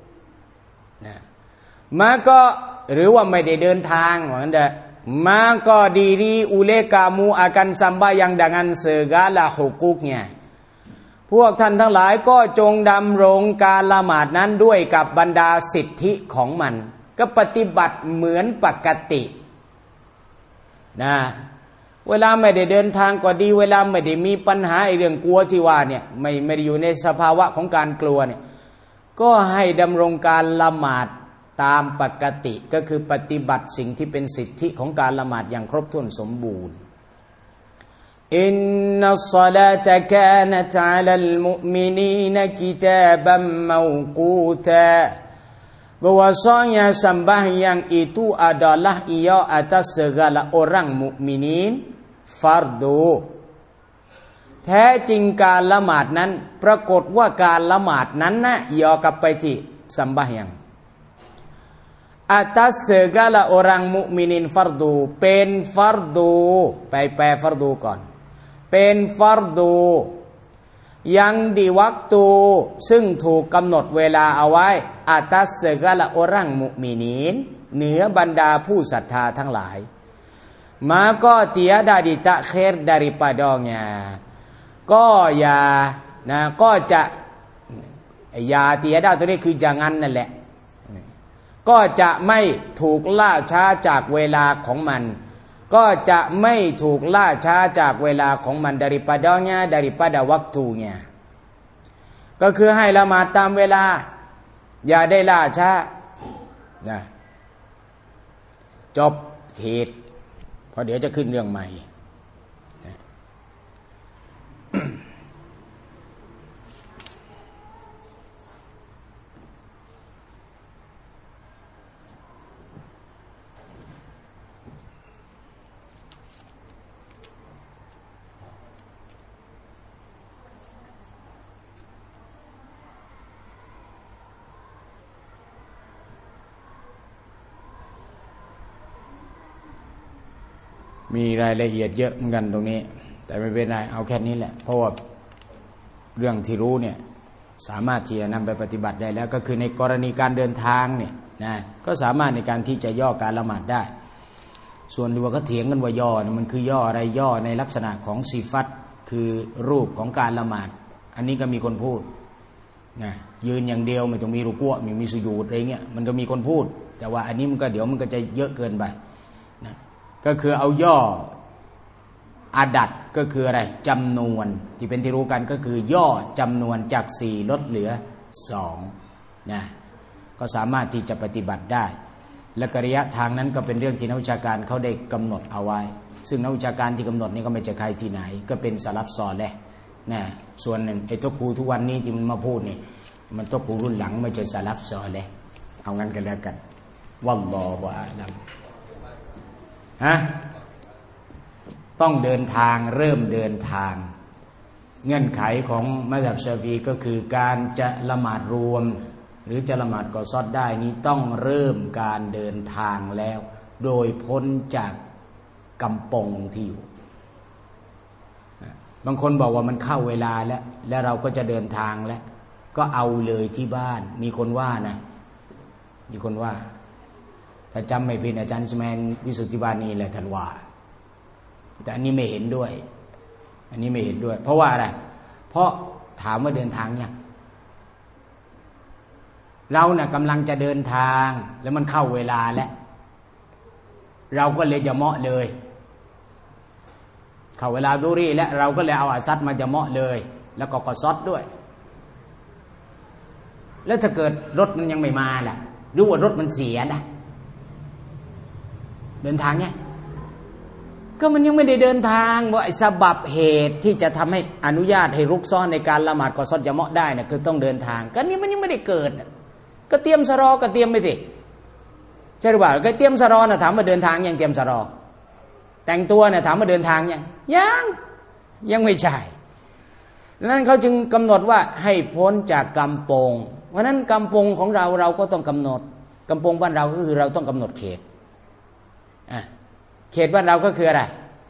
makaหรือว่าไม่ได้เดินทางว่างั้นเด้อmaka diri oleh kamu akan sembahyang dengan segala hukuknyaพวกท่านทั้งหลายก็จงดำรงการละหมาดนั้นด้วยกับบรรดาสิทธิของมันก็ปฏิบัติเหมือนปกตินะเวลาไม่ได้เดินทางก็ดีเวลาไม่ได้มีปัญหาเรื่องกลัวที่ว่าเนี่ยไม่ได้อยู่ในสภาวะของการกลัวเนี่ยก็ให้ดำรงการละหมาดตามปกติก็คือปฏิบัติสิ่งที่เป็นสิทธิของการละหมาดอย่างครบถ้วนสมบูรณ์อินนัศศอลาตะกานะตอะลัลมุอ์มินีนกิตาบัมเมากูตาbahwasanya sembahyang itu adalah ia atas segala orang mukminin fardu แท้จริงการละหมาดนั้นปรากฏว่าการละหมาดนั้นนะiaกลับไปที่ sembahyang atas segala orang mukminin fardu เป็นฟัรดูไปแปลฟัรดูก่อนเป็นฟัรดูยังdi waktu ซึ่งถูกกำหนดเวลาเอาไว้ atas segala orang mukminin เหนือบรรดาผู้ศรัทธาทั้งหลาย maka tiada ditakhir daripadanya ก็จะอย่า tiada ตัวนี้คืออย่างนั้นนั่นแหละก็จะไม่ถูกล่าช้าจากเวลาของมันก็จะไม่ถูกล่าช้าจากเวลาของมัน daripadanya daripada waktunya ก็คือให้ละหมาดตามเวลาอย่าได้ล่าช้านะจบเหตุเพราะเดี๋ยวจะขึ้นเรื่องใหม่มีรายละเอียดเยอะเหมือนกันตรงนี้แต่ไม่เป็นไรเอาแค่นี้แหละเพราะว่าเรื่องที่รู้เนี่ยสามารถที่จะนำไปปฏิบัติได้แล้วก็คือในกรณีการเดินทางเนี่ยนะก็สามารถในการที่จะย่อการละหมาดได้ส่วนที่ว่าก็เถียงกันว่าย่อเนี่ยมันคือย่ออะไรย่อในลักษณะของสิฟัตคือรูปของการละหมาดอันนี้ก็มีคนพูดนะยืนอย่างเดียวไม่ต้องมีรุกูอ์ไม่มีสุญูดอะไรเงี้ยมันก็มีคนพูดแต่ว่าอันนี้มันก็เดี๋ยวมันก็จะเยอะเกินไปนะก็คือเอาย่ออาดัดก็คืออะไรจำนวนที่เป็นที่รู้กันก็คือย่อจำนวนจาก4ลดเหลือ2นะก็สามารถที่จะปฏิบัติได้และระยะทางนั้นก็เป็นเรื่องที่นักวิชาการเขาได้กำหนดเอาไว้ซึ่งนักวิชาการที่กำหนดนี่ก็ไม่ใช่ใครที่ไหนก็เป็นสลัฟซอลิห์นะส่วนหนึ่งไอ้ตัวครูทุกวันนี้ที่มันมาพูดนี่มันตัวครูรุ่นหลังไม่ใช่สลัฟซอลิห์เอางั้นกันแล้วกันวัลลอฮุอาลัมฮะต้องเดินทางเริ่มเดินทางเงื่อนไขของมัซฮับชาฟีก็คือการจะละหมาดรวมหรือจะละหมาดกอซอดได้นี้ต้องเริ่มการเดินทางแล้วโดยพ้นจากกำปงที่อยู่บางคนบอกว่ามันเข้าเวลาแล้วเราก็จะเดินทางแล้วก็เอาเลยที่บ้านมีคนว่านะมีคนว่าถ้าจำไม่ผิดอาจารย์อิสมาอิลวิสุทธิบานีแหละท่านว่าแต่อันนี้ไม่เห็นด้วยอันนี้ไม่เห็นด้วยเพราะว่าอะไรเพราะถามว่าเดินทางยังเราเนี่ยกำลังจะเดินทางแล้วมันเข้าเวลาแล้วเราก็เลยจะเหมาะเลยเข้าเวลาดุรีแล้วเราก็เลยเอาอาซัดมาจะเหมาะเลยแล้วก็กอซอดด้วยแล้วถ้าเกิดรถมันยังไม่มาล่ะหรือว่ารถมันเสียล่ะเดินทางเนี่ยก็มันยังไม่ได้เดินทางว่าไอ้สาบับเหตุที่จะทำให้อนุญาตให้รุกซ้อนในการละหมาดกอซอดจะเหมาะได้นะคือต้องเดินทางก็นี่มันยังไม่ได้เกิดก็เตรียมสรอก็เตรียมไปสิใช่หรือเปล่าก็เตรียมสรอนะถามว่าเดินทางยังเตรียมสรอแต่งตัวเนี่ยถามว่าเดินทางยังไม่ใช่ดังนั้นเขาจึงกำหนดว่าให้พ้นจากกำปงเพราะนั้นกำปงของเราก็ต้องกำหนดกำปงบ้านเราก็คือเราต้องกำหนดเขตเขตบ้านเราก็คืออะไร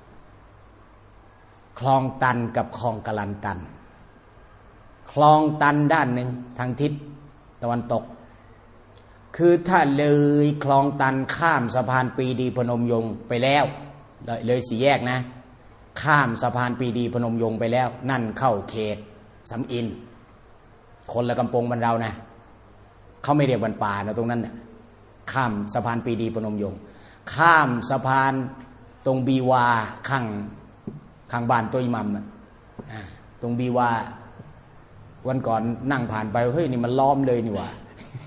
คลองตันกับคลองกะลันตันคลองตันด้านหนึ่งทางทิศตะวันตกคือถ้าเลยคลองตันข้ามสะพานปรีดีพนมยงค์ไปแล้วเลยสี่แยกนะข้ามสะพานปรีดีพนมยงค์ไปแล้วนั่นเข้าเขตสำอินคนละกำปงบ้านเรานะเขาไม่เรียกบ้านป่านะตรงนั้นนะข้ามสะพานปรีดีพนมยงค์ข้ามสะพานตรงบีวาข้างบ้านตัวอิหมัมตรงบีวาวันก่อนนั่งผ่านไปเฮ้ยนี่มันล้อมเลยนี่หว่า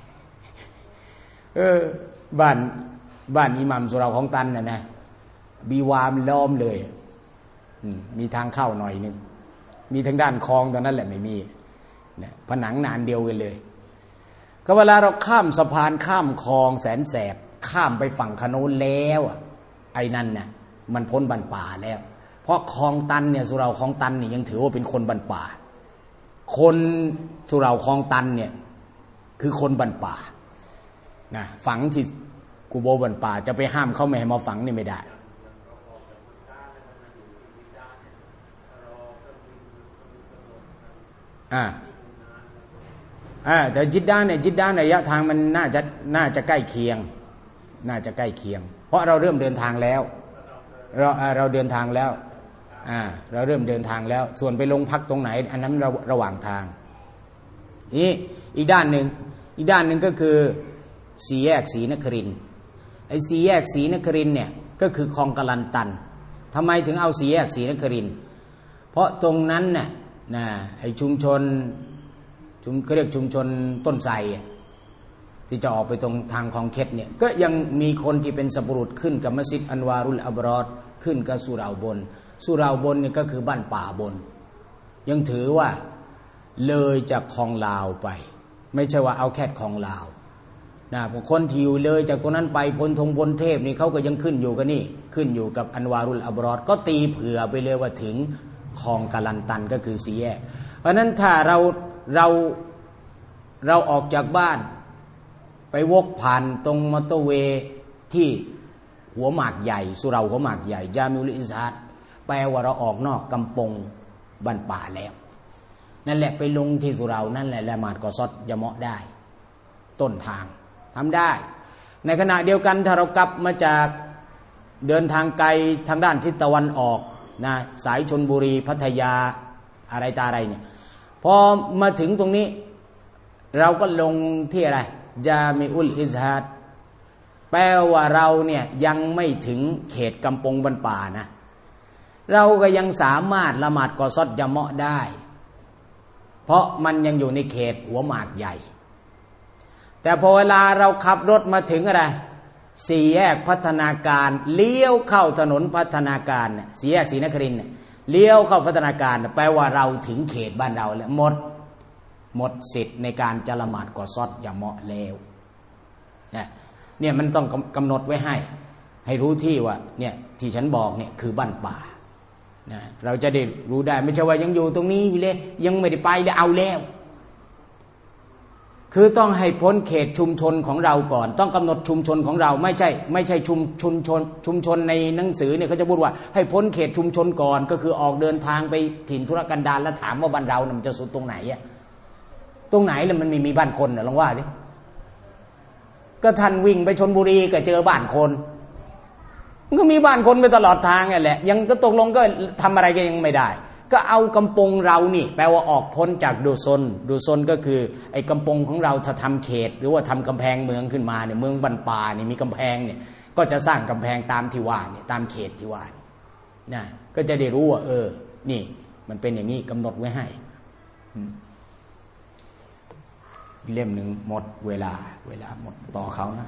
บ้านอิหมัมสุเราของตันนะบีวามันล้อมเลยมีทางเข้าหน่อยนึงมีทางด้านคลองตอนนั้นแหละไม่มีผนังหนานเดียวกันเลยก็เวลาเราข้ามสะพานข้ามคลองแสนแสบข้ามไปฝั่งขโนนแล้วไอ้นั่นน่ะมันพ้นบ้านป่าแล้วเพราะคลองตันเนี่ยสุเราคลองตันนี่ยังถือว่าเป็นคนบ้านป่าคนสุเราคลองตันเนี่ยคือคนบ้านป่านะฝังที่กูโบบ้านป่าจะไปห้ามเขาไม่ให้มาฝังนี่ไม่ได้แต่จิดด้านระยะทางมันน่าจะใกล้เคียงเพราะเราเริ่มเดินทางแล้วเราเดินทางแล้วเราเริ่มเดินทางแล้วส่วนไปลงพักตรงไหนอันนั้นระหว่างทางนี่อีกด้านหนึ่งก็คือสี่แยกศรีนครินทร์ไอ้สี่แยกศรีนครินทร์เนี่ยก็คือคลองกะลันตันทำไมถึงเอาสี่แยกศรีนครินทร์เพราะตรงนั้นน่ะไอ้ชุมชนเขาเรียกชุมชนต้นไทรที่จะออกไปตรงทางคลองเค็ดเนี่ยก็ยังมีคนที่เป็นสัปรุษขึ้นกับมัสยิดอันวารุลอับรอดขึ้นกับสุเหร่าบนเนี่ยก็คือบ้านป่าบนยังถือว่าเลยจากคลองลาวไปไม่ใช่ว่าเอาแค่คลองลาวพวกคนที่อยู่เลยจากตรงนั้นไปพลเทพนี่เขาก็ยังขึ้นอยู่กันนี่ขึ้นอยู่กับอันวารุลอับรอดก็ตีเผื่อไปเลยว่าถึงคลองกะลันตันก็คือสี่แยกเพราะนั้นถ้าเราออกจากบ้านไปวกผ่านตรงมอเตอร์เวย์ที่หัวหมากใหญ่สุเราหัวหมากใหญ่จามิอุลอิซฮาดแปลว่าเราออกนอกกำปงบ้านป่าแล้วนั่นแหละไปลงที่สุเรานั่นแหละละหมาดกอซอดยะเมาะได้ต้นทางทำได้ในขณะเดียวกันถ้าเรากลับมาจากเดินทางไกลทางด้านทิศตะวันออกนะสายชลบุรีพัทยาอะไรตาอะไรเนี่ยพอมาถึงตรงนี้เราก็ลงที่อะไรจามิอุลอิซฮาดแปลว่าเราเนี่ยยังไม่ถึงเขตกำปงบ้านป่านะเราก็ยังสามารถละหมาดกอซอดยะเมาะได้เพราะมันยังอยู่ในเขตหัวหมากใหญ่แต่พอเวลาเราขับรถมาถึงอะไรสี่แยกพัฒนาการเลี้ยวเข้าถนนพัฒนาการเนี่ยสี่แยกศรีนครินทร์เนี่ยเลี้ยวเข้าพัฒนาการแปลว่าเราถึงเขตบ้านเราแล้วหมดสิทธิ์ในการจะละหมาดกอซอดยะเมาะแล้วเนี่ยมันต้องกำหนดไว้ให้รู้ที่ว่าเนี่ยที่ฉันบอกเนี่ยคือบ้านป่านะเราจะได้รู้ได้ไม่ใช่ว่ายังอยู่ตรงนี้อยู่เลยยังไม่ได้ไปเลยเอาแล้วคือต้องให้พ้นเขตชุมชนของเราก่อนต้องกำหนดชุมชนของเราไม่ใช่ชุมชนในหนังสือเนี่ยเขาจะพูดว่าให้พ้นเขตชุมชนก่อนก็คือออกเดินทางไปถิ่นธุรกันดารแล้วถามว่าบ้านเรามันจะสุดตรงไหนอะตรงไหนแล้วมันมีบ้านคนลองว่าดิก็ท่านวิ่งไปชลบุรีก็เจอบ้านคนมันก็มีบ้านคนไปตลอดทางนั่นแหละยังก็ตกลงก็ทำอะไรก็ยังไม่ได้ก็เอากำปงเรานี่แปลว่าออกพ้นจากดูซนก็คือไอ้กำปงของเราถ้าทำเขตหรือว่าทำกำแพงเมืองขึ้นมาเนี่ยเมืองบ้านป่านี่มีกำแพงเนี่ยก็จะสร้างกำแพงตามที่ว่าเนี่ยตามเขตที่ว่านะก็จะได้รู้ว่านี่มันเป็นอย่างนี้กำหนดไว้ให้เล่มหนึ่งหมดเวลาหมดต่อเขานะ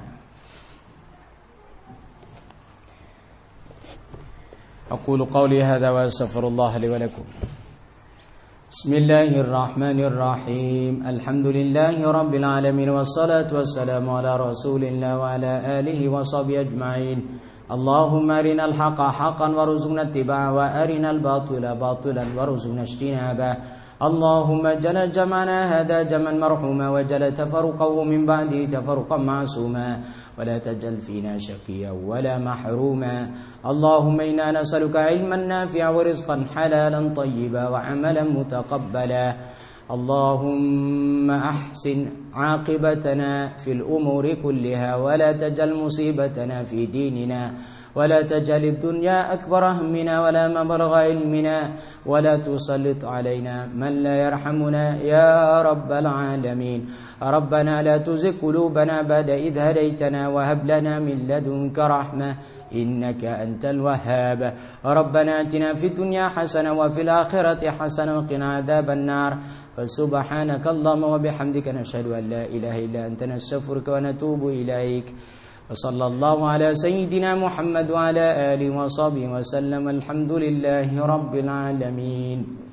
أقول قولي هذا وأستغفر الله لي ولكم بسم الله الرحمن الرحيم الحمد لله رب العالمين والصلاة والسلام على رسول الله وعلى آله وصحبه أجمعين اللهم أرنا الحق حقا وارزقنا اتباعه وأرنا الباطل باطلا وارزقنا اجتنابه اللهم جل جمعنا هذا جمعا مرحوما وجل تفرقه من بعده تفرقا معصوما ولا تجعل فينا شقيا ولا محروما اللهم إنا نسألك علما نافعا ورزقا حلالا طيبا وعملا متقبلا اللهم أحسن عاقبتنا في الأمور كلها ولا تجعل مصيبتنا في ديننا ولا تجعل الدنيا أكبر همنا ولا مبلغ علمنا ولا تسلط علينا من لا يرحمنا يا رب العالمين ربنا لا تزغ قلوبنا بعد إذ هديتنا وهب لنا من لدنك رحمة إنك أنت الوهاب ربنا آتنا في الدنيا حسنة وفي الآخرة حسنة وقنا عذاب النار فسبحانك اللهم وبحمدك نشهد أن لا إله إلا أنت نستغفرك ونتوب إليك وصلى الله على سيدنا محمد وعلى آله وصحبه وسلم الحمد لله رب العالمين